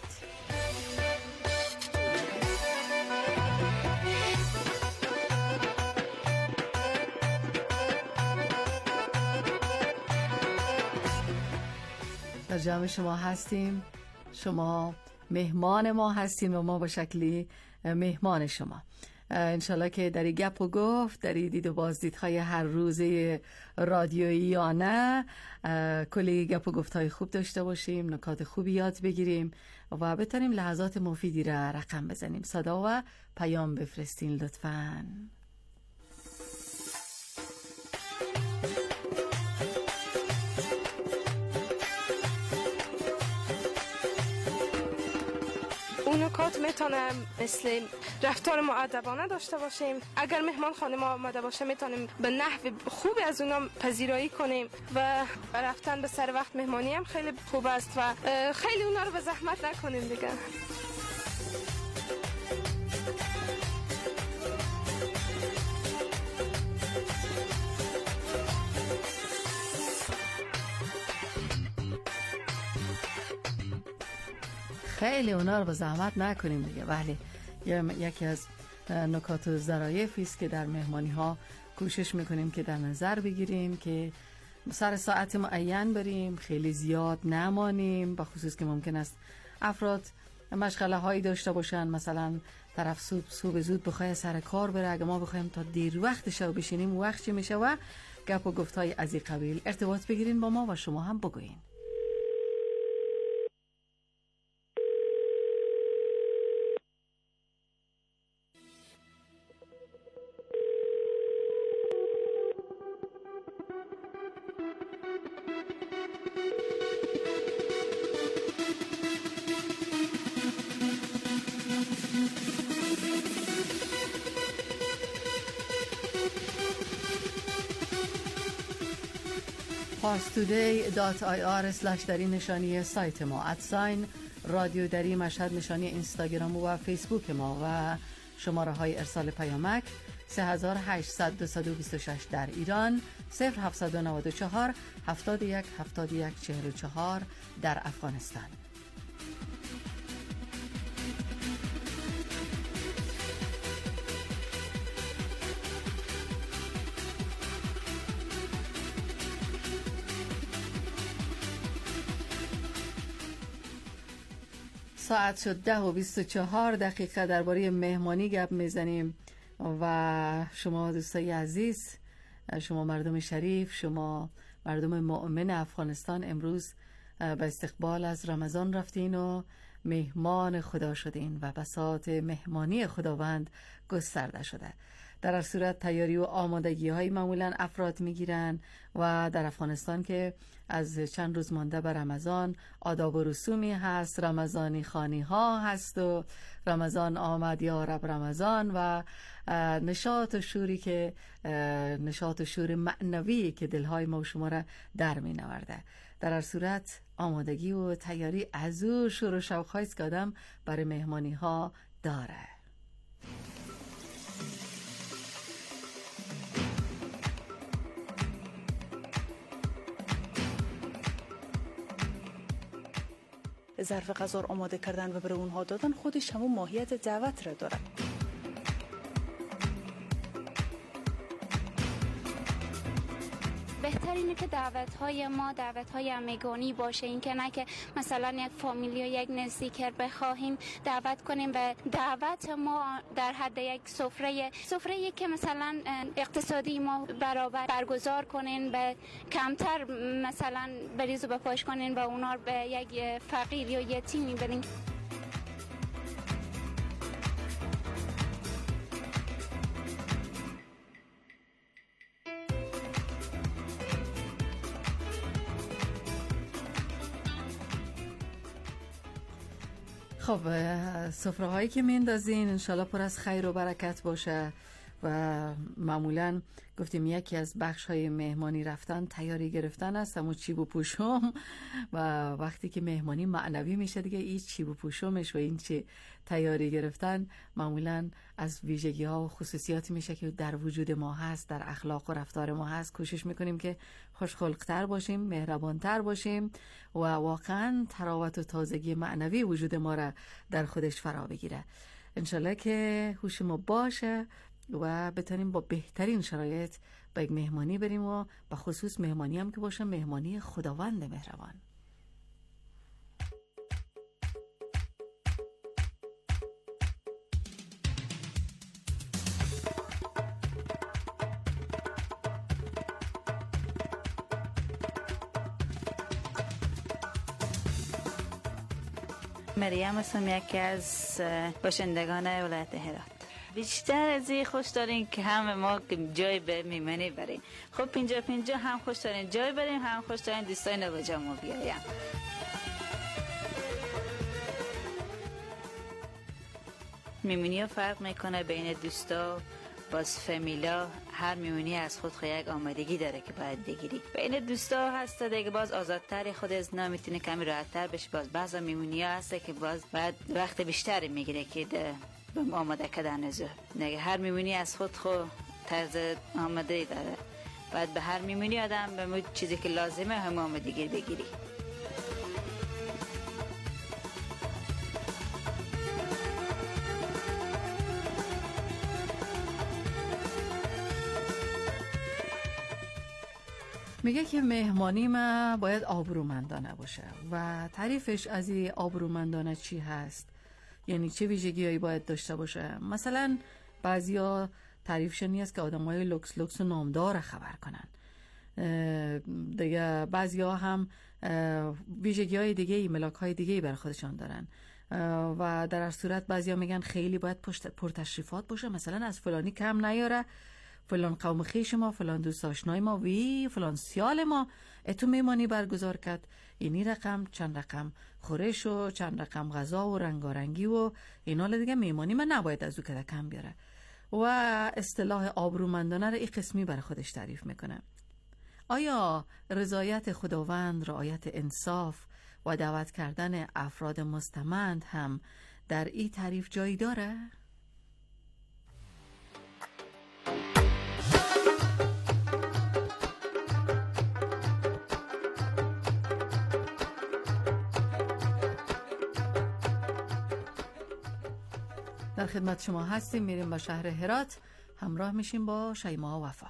در جمع شما هستیم، شما مهمان ما هستیم و ما با شکلی مهمان شما. انشالله که در گپ و گفت، در دید و بازدیدهای هر روزه رادیویی یا نه، کلی گپ و گفتهای خوب داشته باشیم، نکات خوبی یاد بگیریم و بتونیم لحظات مفیدی را رقم بزنیم. صدا و پیام بفرستین لطفاً. اون نکات میتونه مثل رفتار مؤدبانه داشته باشیم. اگر مهمان خانه ما آمده باشه میتونیم به نحو خوبی از اونا پذیرایی کنیم و رفتن به سر وقت مهمانی هم خیلی خوب است و خیلی اونا رو به زحمت نکنیم دیگه. خیلی اونا رو به زحمت نکنیم دیگه. ولی یکی از نکات و ظرایفی است که در مهمانی ها کوشش میکنیم که در نظر بگیریم که سر ساعت معین بریم، خیلی زیاد نمانیم، با خصوص که ممکن است افراد مشغله هایی داشته باشن، مثلا طرف صبح صبح زود بخواه سر کار بره، اگه ما بخوایم تا دیر وقت شب بشینیم وقت چی میشه و گپ و گفتای از این قبیل. ارتباط بگیرین با ما و شما هم بگوین. پارستودی دات آی آر اسلش دری نشانی سایت ما، ادساین رادیو دری مشهد نشانی اینستاگرام و فیسبوک ما و شماره های ارسال پیامک سه هزار و هشتصد دویست و بیست و شش در ایران، صفر هفتصد و نود و چهار هفتاد و یک هفتاد و یک چهل و چهار در افغانستان. ساعت شد ده و بیست و چهار دقیقه. درباره مهمانی گپ میزنیم و شما دوستای عزیز، شما مردم شریف، شما مردم مؤمن افغانستان امروز به استقبال از رمضان رفتین و مهمان خدا شدین و بساط مهمانی خداوند گسترده شده. در هر صورت تیاری و آمادگی های معمولا افراد میگیرن و در افغانستان که از چند روز مانده به رمضان آداب و رسومی هست، رمضانی خانی ها هست و رمضان آمد یا رب رمضان و نشاط و شوری که نشاط و شور معنوی که دلهای ما و شما را در می نورده. در هر صورت آمادگی و تیاری از او شور و شوق هایست که آدم برای مهمانی ها داره. ظرف غذا آماده کردن و برای اونها دادن خودش همون ماهیت دعوت را داره. بهترینه که دعوت های ما دعوت های همگانی باشه، این که نه که مثلا یک فامیلی یا یک نزدیکر بخواهیم دعوت کنیم و دعوت ما در حد یک سفره سفره که مثلا اقتصادی ما برابر برگزار کنین و کمتر مثلا بریز و بپاش کنین و اونا به یک فقیر یا یتیمی بدین. خب سفره هایی که میندازین انشالله پر از خیر و برکت باشه و معمولا گفتیم یکی از بخش های مهمانی رفتن تیاری گرفتن است، همون چیب و پوشم و وقتی که مهمانی معنوی میشه دیگه این چیب و پوشمش و این چی تیاری گرفتن معمولا از ویژگی ها و خصوصیاتی میشه که در وجود ما هست، در اخلاق و رفتار ما هست. کوشش میکنیم که خوشخلق‌تر باشیم، مهربانتر باشیم و واقعا تراوت و تازگی معنوی وجود ما را در خودش فرا بگیره. انشالله که هوش ما باشه و بتونیم با بهترین شرایط با یک مهمانی بریم و به خصوص مهمانی هم که باشه مهمانی خداوند مهربان. مریم هستم، یکی از باشندگان ولایت هرات. بیشتر از این خوش داریم که همه ما جای به میمنی بریم. خب پینجا پینجا هم خوش داریم جای بریم، هم خوش داریم دوستای نواجه ما بیایم. میمونی ها فرق میکنه بین دوستا باز فامیلا. هر میمونی از خود خود یک آمادگی داره که باید بگیری. بین دوستا هست دیگه باز آزادتری خود از نمیتونه کمی راحت‌تر بشه. باز بعضا میمونی ها هست که باز باید وقت بیشتری میگیره که به آماده کردن از دیگه. هر میمونی از خود خود طرز آماده داره. باید به هر میمونی آدم به چیزی که لازمه هم آمادگی بگیری. میگه که مهمانی ما باید آبرومندانه باشه و تعریفش از این آبرومندانه چی هست، یعنی چه ویژگی‌هایی باید داشته باشه. مثلا بعضیا تعریفشون نیست که آدمای لوکس لوکس و نامدار خبر کنن، دیگه بعضیا هم ویژگی‌های دیگه، ملاک‌های دیگه بر خودشان دارن و در هر صورت بعضیا میگن خیلی باید پرتشریفات باشه، مثلا از فلانی کم نیاره، فلان قوم خیش ما، فلان دوست آشنای ما، وی فلان سیال ما اتو میمانی برگزار کرد، اینی رقم چند رقم خورش و چند رقم غذا و رنگارنگی و اینا دیگه میمانی من نباید از او کده کم بیاره و اصطلاح آبرومندانه را این قسمی برای خودش تعریف میکنه. آیا رضایت خداوند، رعایت انصاف و دعوت کردن افراد مستمند هم در این تعریف جایی داره؟ در خدمت شما هستیم، میریم به شهر هرات، همراه میشیم با شیما وفا.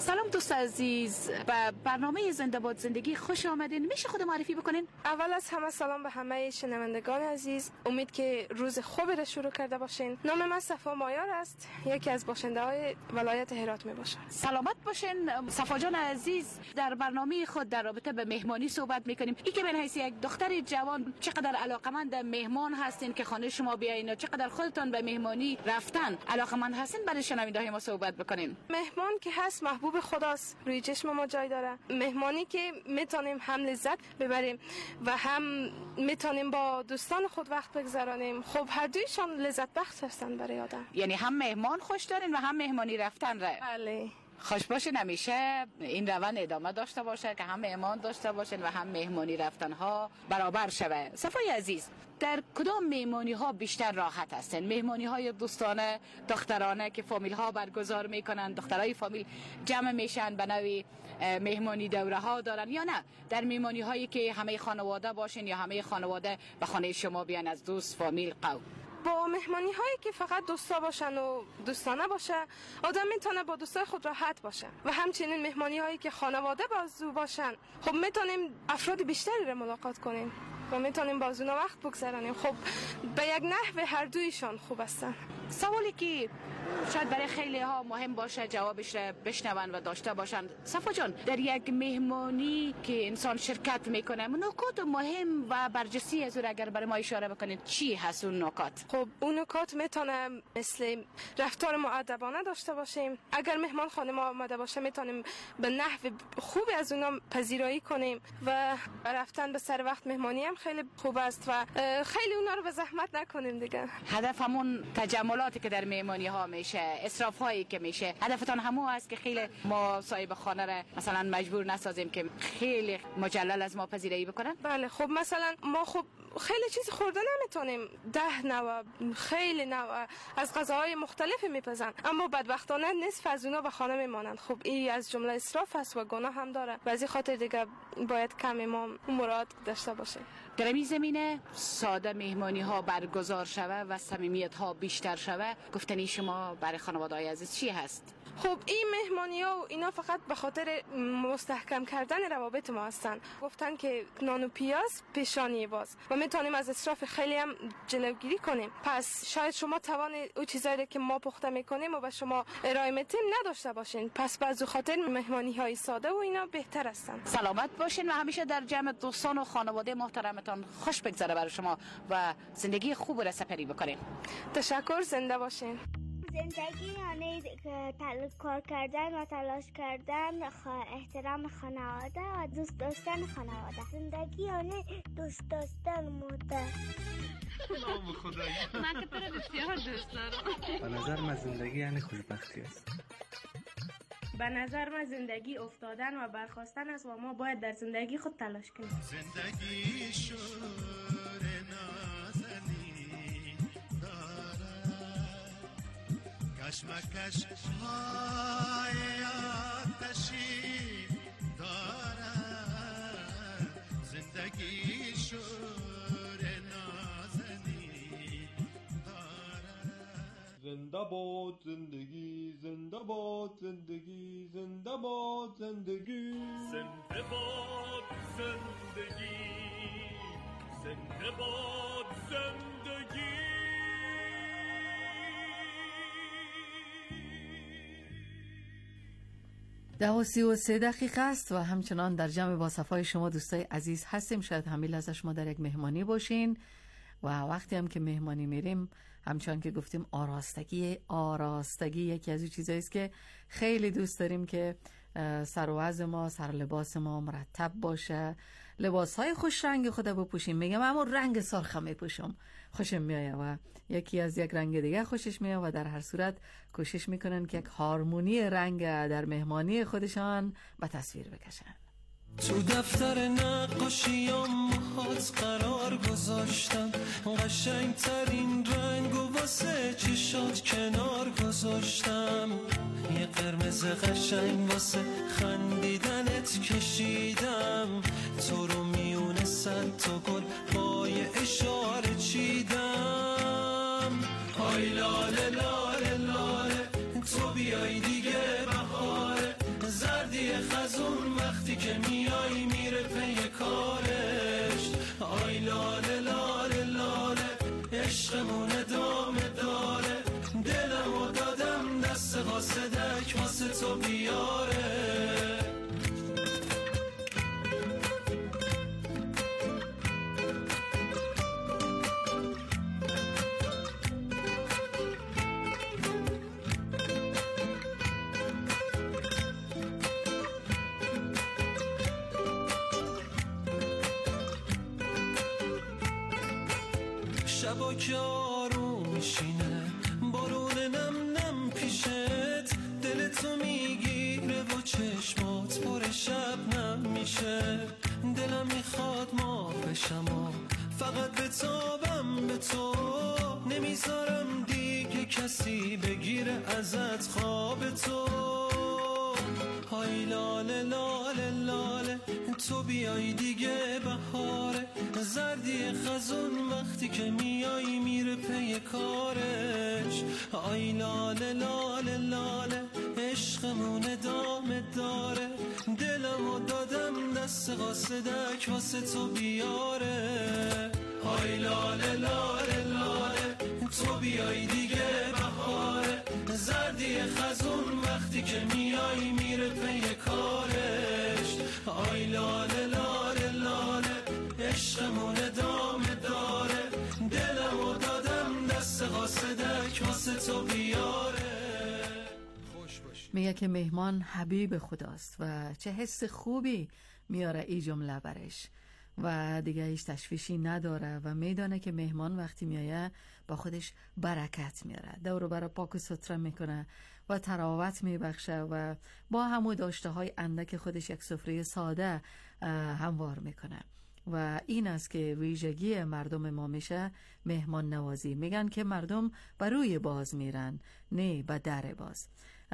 سلام دوست عزیز، به برنامه زنده باد زندگی خوش آمدین. میشه خود معرفی بکنین؟ اول از همه سلام به همه شنوندگان عزیز. امید که روز خوبی را شروع کرده باشین. نام من صفا مایار است، یکی از باشنده های ولایت هرات می باشم. سلامت باشین صفا جان عزیز. در برنامه خود در رابطه به مهمانی صحبت میکنیم. این که به حیث یک دختر جوان چقدر علاقمند مهمان هستین که خانه شما بیاین و چقدر خودتون به مهمانی رفتن علاقمند هستین، برای شنونده های ما صحبت بکنین. مهمان که هست محبوب خداست، روی چشم ما جای داره. مهمانی که میتونیم هم لذت ببریم و هم میتونیم با دوستان خود وقت بگذرانیم. خب هر دویشان لذت بخش هستن برای آدم. یعنی هم مهمان خوش دارین و هم مهمانی رفتن را. بله. خوش باشین همیشه این روند ادامه داشته باشه که هم مهمان داشته باشین و هم مهمانی رفتن ها برابر شوه. صفای عزیز، در کدام مهمانی ها بیشتر راحت هستین؟ مهمانی های دوستانه، دخترانه که فامیل ها برگزار میکنن، دخترای فامیل جمع میشن به نوعی مهمانی دوره ها دارن، یا نه در مهمانی هایی که همه خانواده باشین یا همه خانواده به خانه شما بیان از دوست فامیل قوم؟ با مهمانی هایی که فقط دوستا باشن و دوستانه باشه، آدم میتونه با دوستای خود راحت باشه و همچنین مهمانی هایی که خانواده بازو باشن، خب میتونیم افراد بیشتری رو ملاقات کنیم و میتونیم با اونا وقت بگذرانیم. خب به یک نحو هر دویشان خوب هستن. سوالی که شاید برای خیلی ها مهم باشه جوابش را بشنون و داشته باشن. صفا جان، در یک مهمانی که انسان شرکت میکنه نکات مهم و برجسته از اون اگر برای ما اشاره بکنید چی هست اون نکات؟ خب اون نکات میتونه مثل رفتار مؤدبانه داشته باشیم. اگر مهمان خانه ما آمده باشه میتونیم به نحو خوبی از اونا پذیرایی کنیم و رفتن به سر وقت مهمانی هم خیلی خوب است و خیلی اونا رو به زحمت نکنیم دیگه. هدف همون تجملاتی که در مهمانی ها میشه، اسراف هایی که میشه، هدفتان همون است که خیلی ما صاحب خانه را مثلا مجبور نسازیم که خیلی مجلل از ما پذیرایی بکنن. بله. خب مثلا ما خب خیلی چیز خورده نمیتونیم، ده نوع خیلی نوع از غذاهای مختلفی میپزن، اما بدبختانه نصف از اونا به خانه میمانند. خب این از جمله اسراف است و گناه هم داره و از این خاطر دیگه باید کمی ما مراد داشته باشه. در این زمینه ساده مهمانی ها برگزار شوه و صمیمیت ها بیشتر شوه، گفتنی شما برای خانواده های عزیز چی هست؟ خب این مهمانی ها و اینا فقط به خاطر مستحکم کردن روابط ما هستن. گفتن که نان و پیاز پیشانی باز و میتونیم از اسراف خیلی هم جلوگیری کنیم. پس شاید شما توان او چیزایی که ما پخته میکنیم و به شما ارائه میدیم نداشته باشین، پس به از خاطر مهمانی های ساده و اینا بهتر هستن. سلامت باشین و همیشه در جمع دوستان و خانواده محترمتان خوش بگذره برای شما و زندگی خوب را سپری بکنین. تشکر. زنده باشین. زندگی یعنی کار کردن و تلاش کردن، احترام خانواده و دوست داشتن خانواده. زندگی یعنی دوست داشتن مادر. نام خدایی. من که تو رو بسیار دوست دارم. به نظر من زندگی یعنی خوشبختی است. به نظر من زندگی افتادن و برخاستن است و ما باید در زندگی خود تلاش کنیم. زندگی شور نازنی دارد، کشمکش های آتشی دارد. زندگی شور نازنی دارد. زنده باد زندگی، زنده باد زندگی، زنده باد زندگی، زنده باد زندگی، زنده باد زندگی. ده و سی و سه دقیقه است و همچنان در جمع با صفای شما دوستای عزیز هستیم. شاید همه لحظه شما در یک مهمانی باشین و وقتی هم که مهمانی میریم همچنان که گفتیم آراستگی آراستگی یکی از اون چیزایی است که خیلی دوست داریم که سر و وضع ما، سر لباس ما مرتب باشه، لباس های خوش رنگ خود بپوشیم. میگم اما رنگ سرخ میپوشم خوشم میایه و یکی از یک رنگ دیگه خوشش میایه و در هر صورت کوشش میکنن که یک هارمونی رنگ در مهمانی خودشان به تصویر بکشن. تو دفتر نقاشیام موهات قرار گذاشتم، قشنگ ترین رنگ و واسه چشات کنار گذاشتم، یه قرمز قشنگ واسه خندیدنت کشیدم، تو رو میونه صد تا گل با یه اشاره چیدم. های لاله لاله لاله تو بیای دیگه بهاره، واسه تو بیاره. شبا که آروم میشینه بارون نم نم پیشت، دلتو میگیره و چشمات پر شبنم میشه. دلم میخواد ما بشم و فقط بتابم به تو، نمیذارم دیگه کسی بگیره ازت خواب تو. های لاله لاله لاله تو بیای دیگه بهاره، زردی خزون وقتی که میای میره پی کارش. آی لاله لاله لاله عشقمون ادامه داره، دلمو دادم دست قاصدک واسه تو بیاره. آی لاله لاله لاله تو بیای دیگه بهاره، زردی خزون وقتی که میای میره پی کارش. آی لاله لاله لاله عشقمون ادامه داره، دلمو دادم دست قاصدک واسه تو بیاره. میگه که مهمان حبیب خداست و چه حس خوبی میاره ای جمله برش و دیگه هیچ تشویشی نداره و میدانه که مهمان وقتی میایه با خودش برکت میاره، دور و بر پاک و ستره میکنه و تراوت میبخشه و با همو داشته های اندک خودش یک سفره ساده هموار میکنه. و این است که ویژگی مردم ما میشه مهمان نوازی. میگن که مردم بر روی باز میرن نه به در باز.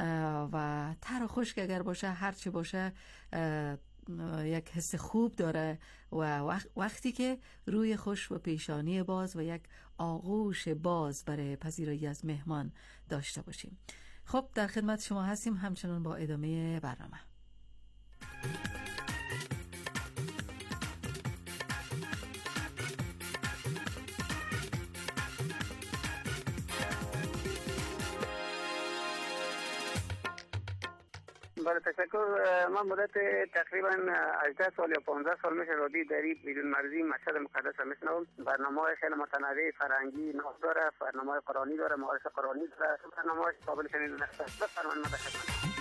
و تر و خشک اگر باشه هرچی باشه یک حس خوب داره و وقتی که روی خوش و پیشانی باز و یک آغوش باز برای پذیرایی از مهمان داشته باشیم. خب در خدمت شما هستیم همچنان با ادامه برنامه. برای تشکر. من مدت تقریبا هجده سال یا پانزده سال میشه رادیو دری بدون مرزی مشهد مقدس را میشنوم. برنامه‌های خیلی متنوع فرهنگی ناز داره، برنامه قرآنی داره، معارف قرآنی داره، برنامه‌های قابل شنیدن است. بفرمایید من بخدمتتون.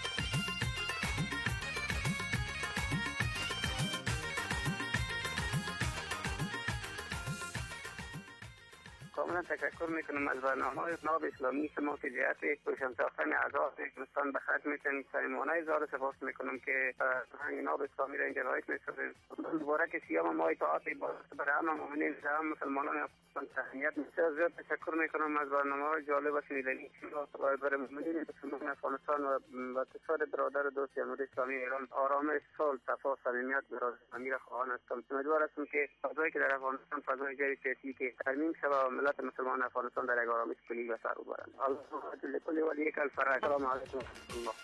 کاملا تشکر میکنم از برنامه‌های ناب اسلامی شما که جهت روشن ساختن اعضای هندوستان به خدمت میتونید. صمیمانه زار سپاس میکنم که فرهنگ ناب اسلامی را اینجا رعایت میکنید. دوباره که سیام ماه اطاعت برای همه مؤمنین و همه مسلمانان افغانستان تهنیت می‌کنم. زیاد تشکر میکنم از برنامه‌های جالب و شنیدنی که برای مؤمنین مسلمان افغانستان و اقتصاد برادر دوست جمهوری اسلامی ایران آرامش، صلح، صفا، صمیمیت برای امیر خواهان هستم. امیدوار هستم که فضایی که در افغانستان فضای جاری سیاسی که ترمیم شود ملت مسلمان افغانستان در یک آرامش کلی و سر ببرند. الله لكل وليك الفرج. السلام علیکم و رحمت الله.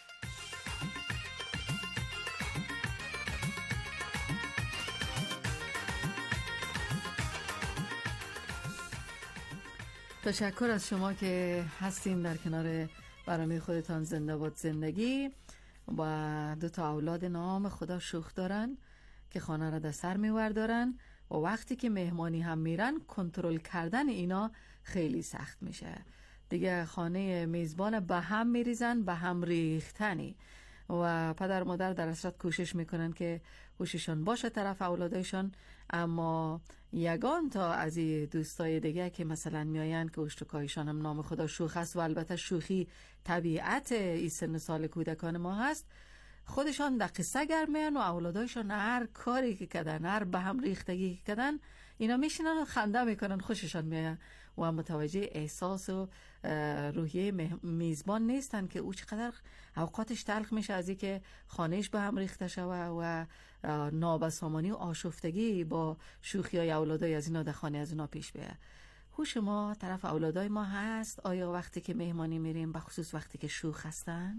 تشکر از شما که هستین در کنار برنامه خودتان زنده باد زندگی. و دو تا اولاد نام خدا شوخ دارن که خانه را در سر میور دارن و وقتی که مهمانی هم میرن کنترل کردن اینا خیلی سخت میشه دیگه. خانه میزبان به هم میریزن، به هم ریختنی و پدر مادر در اصل کوشش میکنن که هوششان باشه طرف اولادایشان، اما یگان تا از این دوستای دیگه که مثلا میاین که اشتکایشان هم نام خدا شوخ است و البته شوخی طبیعت این سن سال کودکان ما هست، خودشان در قصه گرمین و اولادایشان هر کاری که کردن، هر به هم ریختگی که کردن، اینا میشینن و خنده میکنن، خوششان میاد و متوجه احساس و روحیه میزبان نیستن که او چقدر اوقاتش تلخ میشه از اینکه خانهش به هم ریخته شوه و نابسامانی و آشفتگی با شوخیای اولادای از اینا در خانه از اینا پیش بیاد. هوش ما طرف اولادای ما هست؟ آیا وقتی که مهمانی میریم به خصوص وقتی که شوخ هستن؟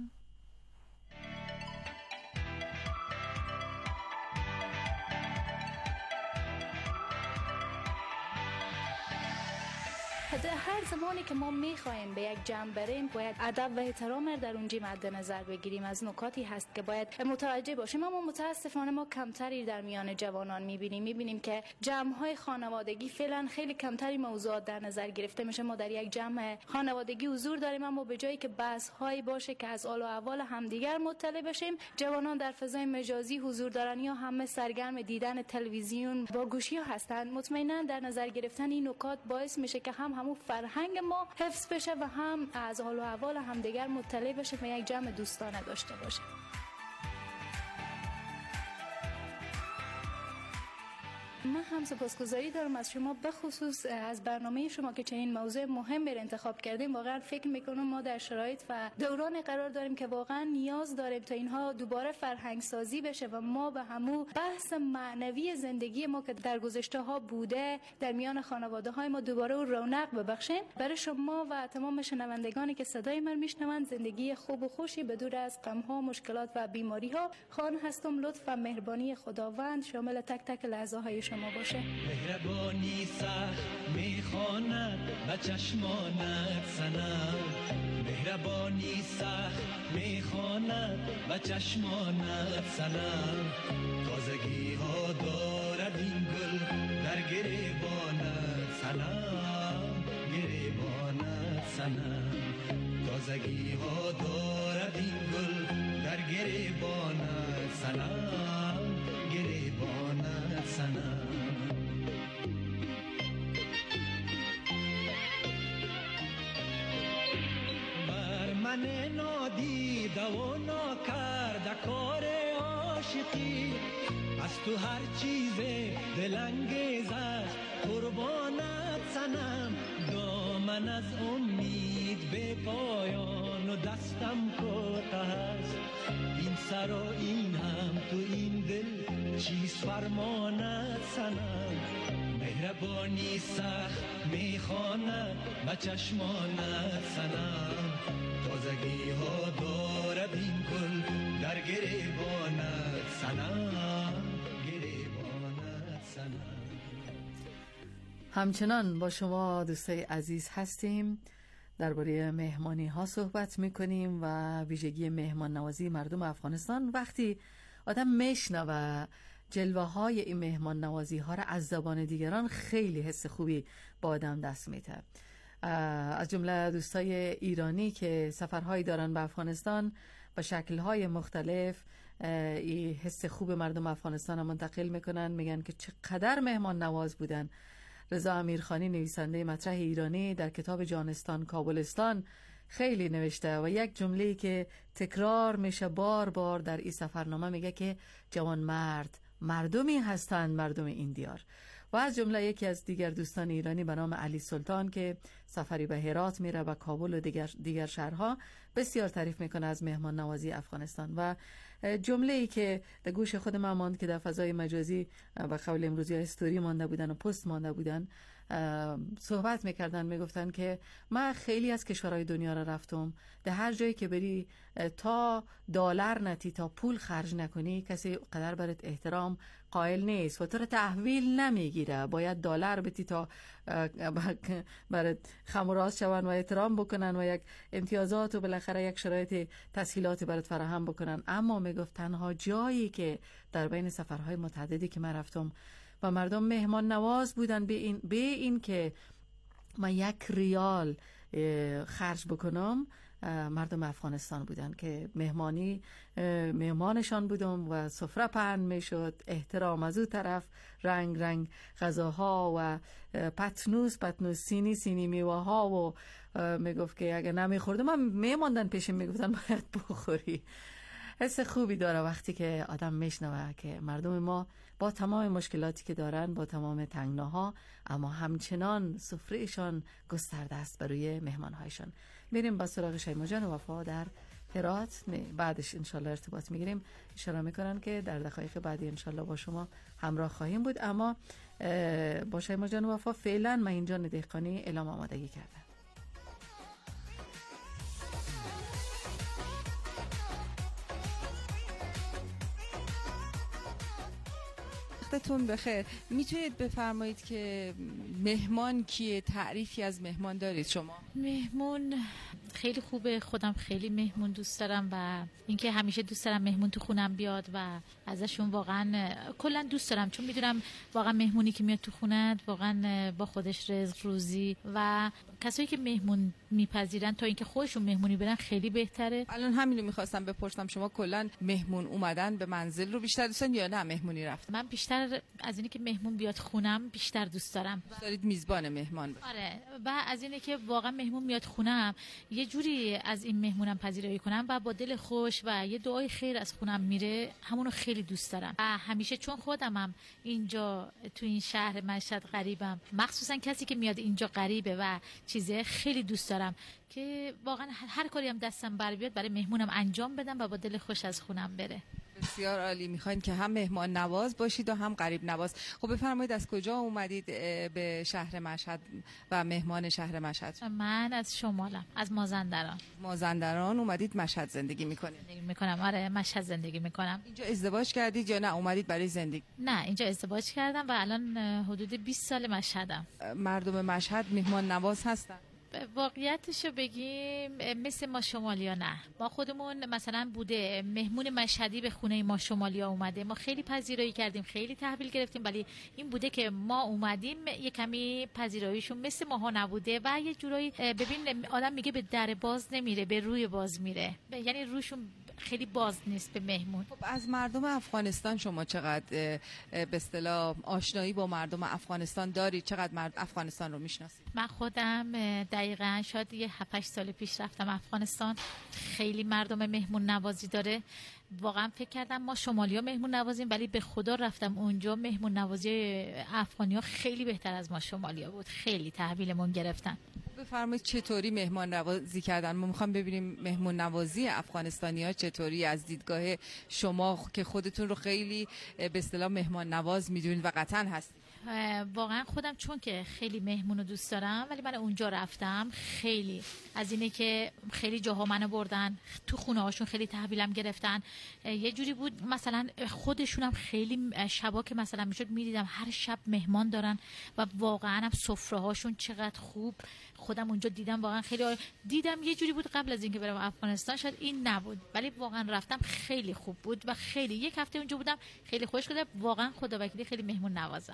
هر زمانی که ما میخوایم به یک جمع بریم باید ادب و احترام در اونجا مد نظر بگیریم. از نکاتی هست که باید متوجه باشیم، اما متاسفانه ما کمتری در میان جوانان میبینیم میبینیم که جمع‌های خانوادگی فعلا خیلی کمتری موضوعات در نظر گرفته میشه. ما در یک جمع خانوادگی حضور داریم، اما به جایی که بحث‌هایی باشه که از حال و احوال همدیگر مطلع بشیم، جوانان در فضای مجازی حضور دارن یا همه سرگرم دیدن تلویزیون با گوشی ها هستند. مطمئنا در نظر گرفتن این نکات باعث میشه که هم همون فرهنگ ما حفظ بشه و هم از حال و احوال همدیگر مطلع بشه و یک جمع دوستانه داشته باشه. من هم سپاسگزاری دارم از شما، به خصوص از برنامه شما که چنین موضوع مهم رو انتخاب کردیم. واقعا فکر میکنم ما در شرایط و دوران قرار داریم که واقعا نیاز داریم تا اینها دوباره فرهنگ سازی بشه و ما به همون بحث معنوی زندگی ما که در گذشته ها بوده در میان خانواده های ما دوباره رونق ببخشیم. برای شما و تمام شنوندگانی که صدای من میشنوند زندگی خوب و خوشی بدور از غم ها، مشکلات و بیماری ها. خان هستم. لطف و مهربانی خداوند شامل تک تک لحظه های شما باشه. مهربانی سخت میخواند و چشمانت سنم، مهربانی سخت میخواند و چشمانت سنم، تازگی ها دارد این گل در گریبانت سنم، گریبانت سنم، تازگی ها دارد این گل در گریبانت سنم، گریبانت سنم. من نادیده و ناکرده کار عاشقی، از تو هر چیز دلانگیز است قربانت سنم، دامن از امید به پایان و دستم کوته است، این سر و این هم تو این دل چیز فرمانت سنم، مهربانی سخت میخواند و چشمانت سنم، تازگی ها دارد این گل در گریبانت سنم، گریبانت سنم. همچنان با شما دوستای عزیز هستیم، درباره مهمانی ها صحبت میکنیم و ویژگی مهمان نوازی مردم افغانستان. وقتی آدم میشنوه جلوه های این مهمان نوازی ها را از زبان دیگران خیلی حس خوبی با آدم دست میده. از جمله دوستای ایرانی که سفرهایی دارن به افغانستان با شکل‌های مختلف این حس خوب مردم افغانستان را منتقل میکنن، میگن که چقدر مهمان نواز بودن. رضا امیرخانی نویسنده مطرح ایرانی در کتاب جانستان کابلستان خیلی نوشته و یک جمله‌ای که تکرار میشه بار بار در این سفرنامه میگه که جوان مرد مردمی هستند مردم این دیار. و از جمله یکی از دیگر دوستان ایرانی به نام علی سلطان که سفری به هرات میره و کابل و دیگر, دیگر شهرها بسیار تعریف میکنه از مهمان نوازی افغانستان. و جمله ای که در گوش خود من ماند که در فضای مجازی و قول امروزی استوری مانده بودن و پست مانده بودن، صحبت میکردن، میگفتن که من خیلی از کشورهای دنیا را رفتم، در هر جایی که بری تا دلار نتی تا پول خرج نکنی کسی قدر برات احترام قائل نیست و تو را تحویل نمیگیره، باید دلار بتی تا برات خموراز شون و احترام بکنن و یک امتیازات و بالاخره یک شرایط تسهیلات برات فراهم بکنن. اما میگفت تنها جایی که در بین سفرهای متعددی که من رفتم و مردم مهمان نواز بودن به این, به این که من یک ریال خرج بکنم، مردم افغانستان بودن که مهمانی مهمانشان بودم و سفره پهن میشد، احترام از او طرف، رنگ رنگ غذاها و پتنوس پتنوس سینی سینی میوه ها و میگفت که اگه نمیخوردم من میماندن پیشم میگفتن باید بخوری. حس خوبی داره وقتی که آدم میشنوه که مردم ما با تمام مشکلاتی که دارن، با تمام تنگناها، اما همچنان سفرهشان گسترده است برای مهمانهایشان. میریم با سراغ شیما جان و وفا در هرات، بعدش انشالله ارتباط میگیریم. اشاره میکنن که در دقایق بعدی انشالله با شما همراه خواهیم بود. اما با شیما جان و وفا فعلا من اینجا دهقانی اعلام آمادگی کردم. وقتتون بخیر. میتونید بفرمایید که مهمان کیه؟ تعریفی از مهمان دارید شما؟ مهمون خیلی خوبه، خودم خیلی مهمون دوست دارم و اینکه همیشه دوست دارم مهمون تو خونم بیاد و ازشون واقعا کلا دوست دارم، چون میدونم واقعا مهمونی که میاد تو خونت واقعا با خودش رزق روزی و کسایی که مهمون میپذیرن تا اینکه خودشون مهمونی برن خیلی بهتره. الان همین رو میخواستم بپرسم، شما کلا مهمون اومدن به منزل رو بیشتر دوستن یا نه مهمونی رفتن؟ من بیشتر از اینه که مهمون بیاد خونم بیشتر دوست دارم. دوست دارید میزبان مهمان باشید؟ آره، و از اینه که واقعا مهمون میاد خونم یه جوری از این مهمونم پذیرایی کنم و با دل خوش و یه دعای خیر از خونم میره، همونو خیلی دوست دارم. و همیشه چون خودمم اینجا تو این شهر مشهد غریبم، مخصوصا کسی که میاد اینجا غریبه و چیزه، خیلی دوست دارم که واقعا هر کاری هم دستم بر بیاد برای مهمونم انجام بدم و با دل خوش از خونم بره. بسیار عالی. میخواین که هم مهمان نواز باشید و هم غریب نواز. خب بفرمایید از کجا اومدید به شهر مشهد و مهمان شهر مشهد؟ من از شمالم، از مازندران. مازندران اومدید مشهد زندگی میکنید؟ زندگی میکنم، آره مشهد زندگی میکنم. اینجا ازدواج کردید یا نه اومدید برای زندگی؟ نه، اینجا ازدواج کردم و الان حدود بیست سال مشهدم. مردم مشهد مهمان نواز هستن؟ واقعیتشو بگیم مثل ما شمالیا نه. ما خودمون مثلا بوده مهمون مشهدی به خونه ما شمالیا اومده، ما خیلی پذیرایی کردیم، خیلی تحویل گرفتیم، ولی این بوده که ما اومدیم یه کمی پذیراییشون مثل ماها نبوده و یه جورایی ببین آدم میگه به در باز نمیره به روی باز میره، یعنی روشون خیلی باز نیست به مهمون. خب از مردم افغانستان شما چقدر به اصطلاح آشنایی با مردم افغانستان دارید؟ چقدر مرد افغانستان رو میشناسید؟ من خودم دقیقاً شاید یه هفت هشت سال پیش رفتم افغانستان. خیلی مردم مهمون نوازی داره. واقعا فکر کردم ما شمالیا مهمون نوازیم، ولی به خدا رفتم اونجا مهمون نوازی افغانیا خیلی بهتر از ما شمالیا بود. خیلی تحویلمون گرفتن. بفرمایید چطوری مهمان نوازی کردن؟ ما میخوام ببینیم مهمان نوازی افغانستانی‌ها چطوری از دیدگاه شما که خودتون رو خیلی به اصطلاح مهمان نواز میدونید و قطعاً هستید. واقعا خودم چون که خیلی مهمونو دوست دارم، ولی من اونجا رفتم خیلی از اینه که خیلی جاها منو بردن تو خونه هاشون، خیلی تحویلم گرفتن. یه جوری بود مثلا خودشونم خیلی شبا که مثلا میشد میدیدم هر شب مهمان دارن و واقعا هم سفره هاشون چقدر خوب. خودم اونجا دیدم واقعا خیلی آره. دیدم یه جوری بود قبل از اینکه برم افغانستان شاید این نبود، ولی واقعا رفتم خیلی خوب بود و خیلی یک هفته اونجا بودم خیلی خوش شده. واقعا خداوکیلی خیلی مهمون نوازن.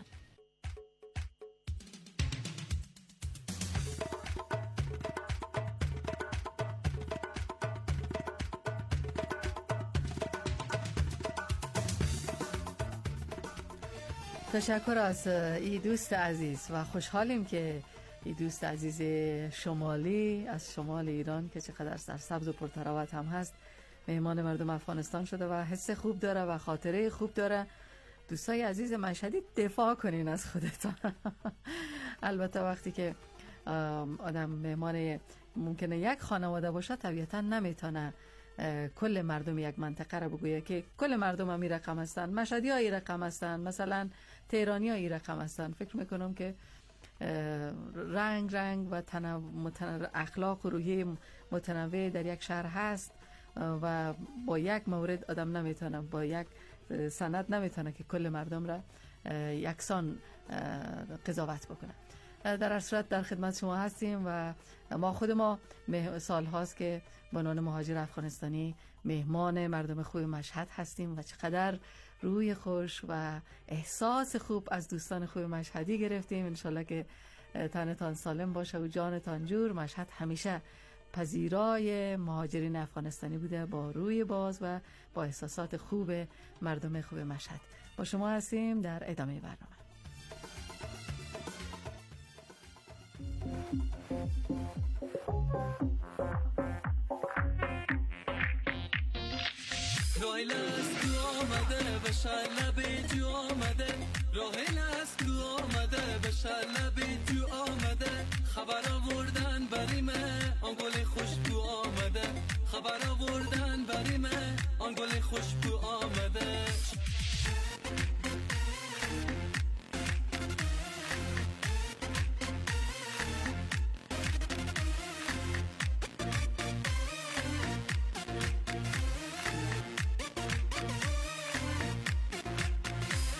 تشکر از ای دوست عزیز و خوشحالیم که ای دوست عزیز شمالی از شمال ایران که چقدر سرسبز و پرتراوت هم هست مهمان مردم افغانستان شده و حس خوب داره و خاطره خوب داره. دوستای عزیز مشهدی دفاع کنین از خودتان. البته وقتی که آدم مهمان ممکنه یک خانواده باشه طبیعتا نمیتونه کل مردم یک منطقه رو بگویه که کل مردم هم این رقم هستن، مشهدی ها این رقم هستن، مثلا تهرانی ها این رقم هستن. فکر میکنم که رنگ رنگ و تنوع اخلاق و روحیه متنوع در یک شهر هست و با یک مورد آدم نمیتونه، با یک سند نمیتونه که کل مردم را یکسان قضاوت بکنه. در هر صورت در خدمت شما هستیم و ما خود ما سال هاست که به عنوان مهاجر افغانستانی مهمان مردم خوب مشهد هستیم و چقدر روی خوش و احساس خوب از دوستان خوب مشهدی گرفتیم. انشالله که تنتان سالم باشه و جانتان جور. مشهد همیشه پذیرای مهاجرین افغانستانی بوده با روی باز و با احساسات خوب مردم خوب مشهد. با شما هستیم در ادامه برنامه. نایل از تو آمده و شای لبی جو آمده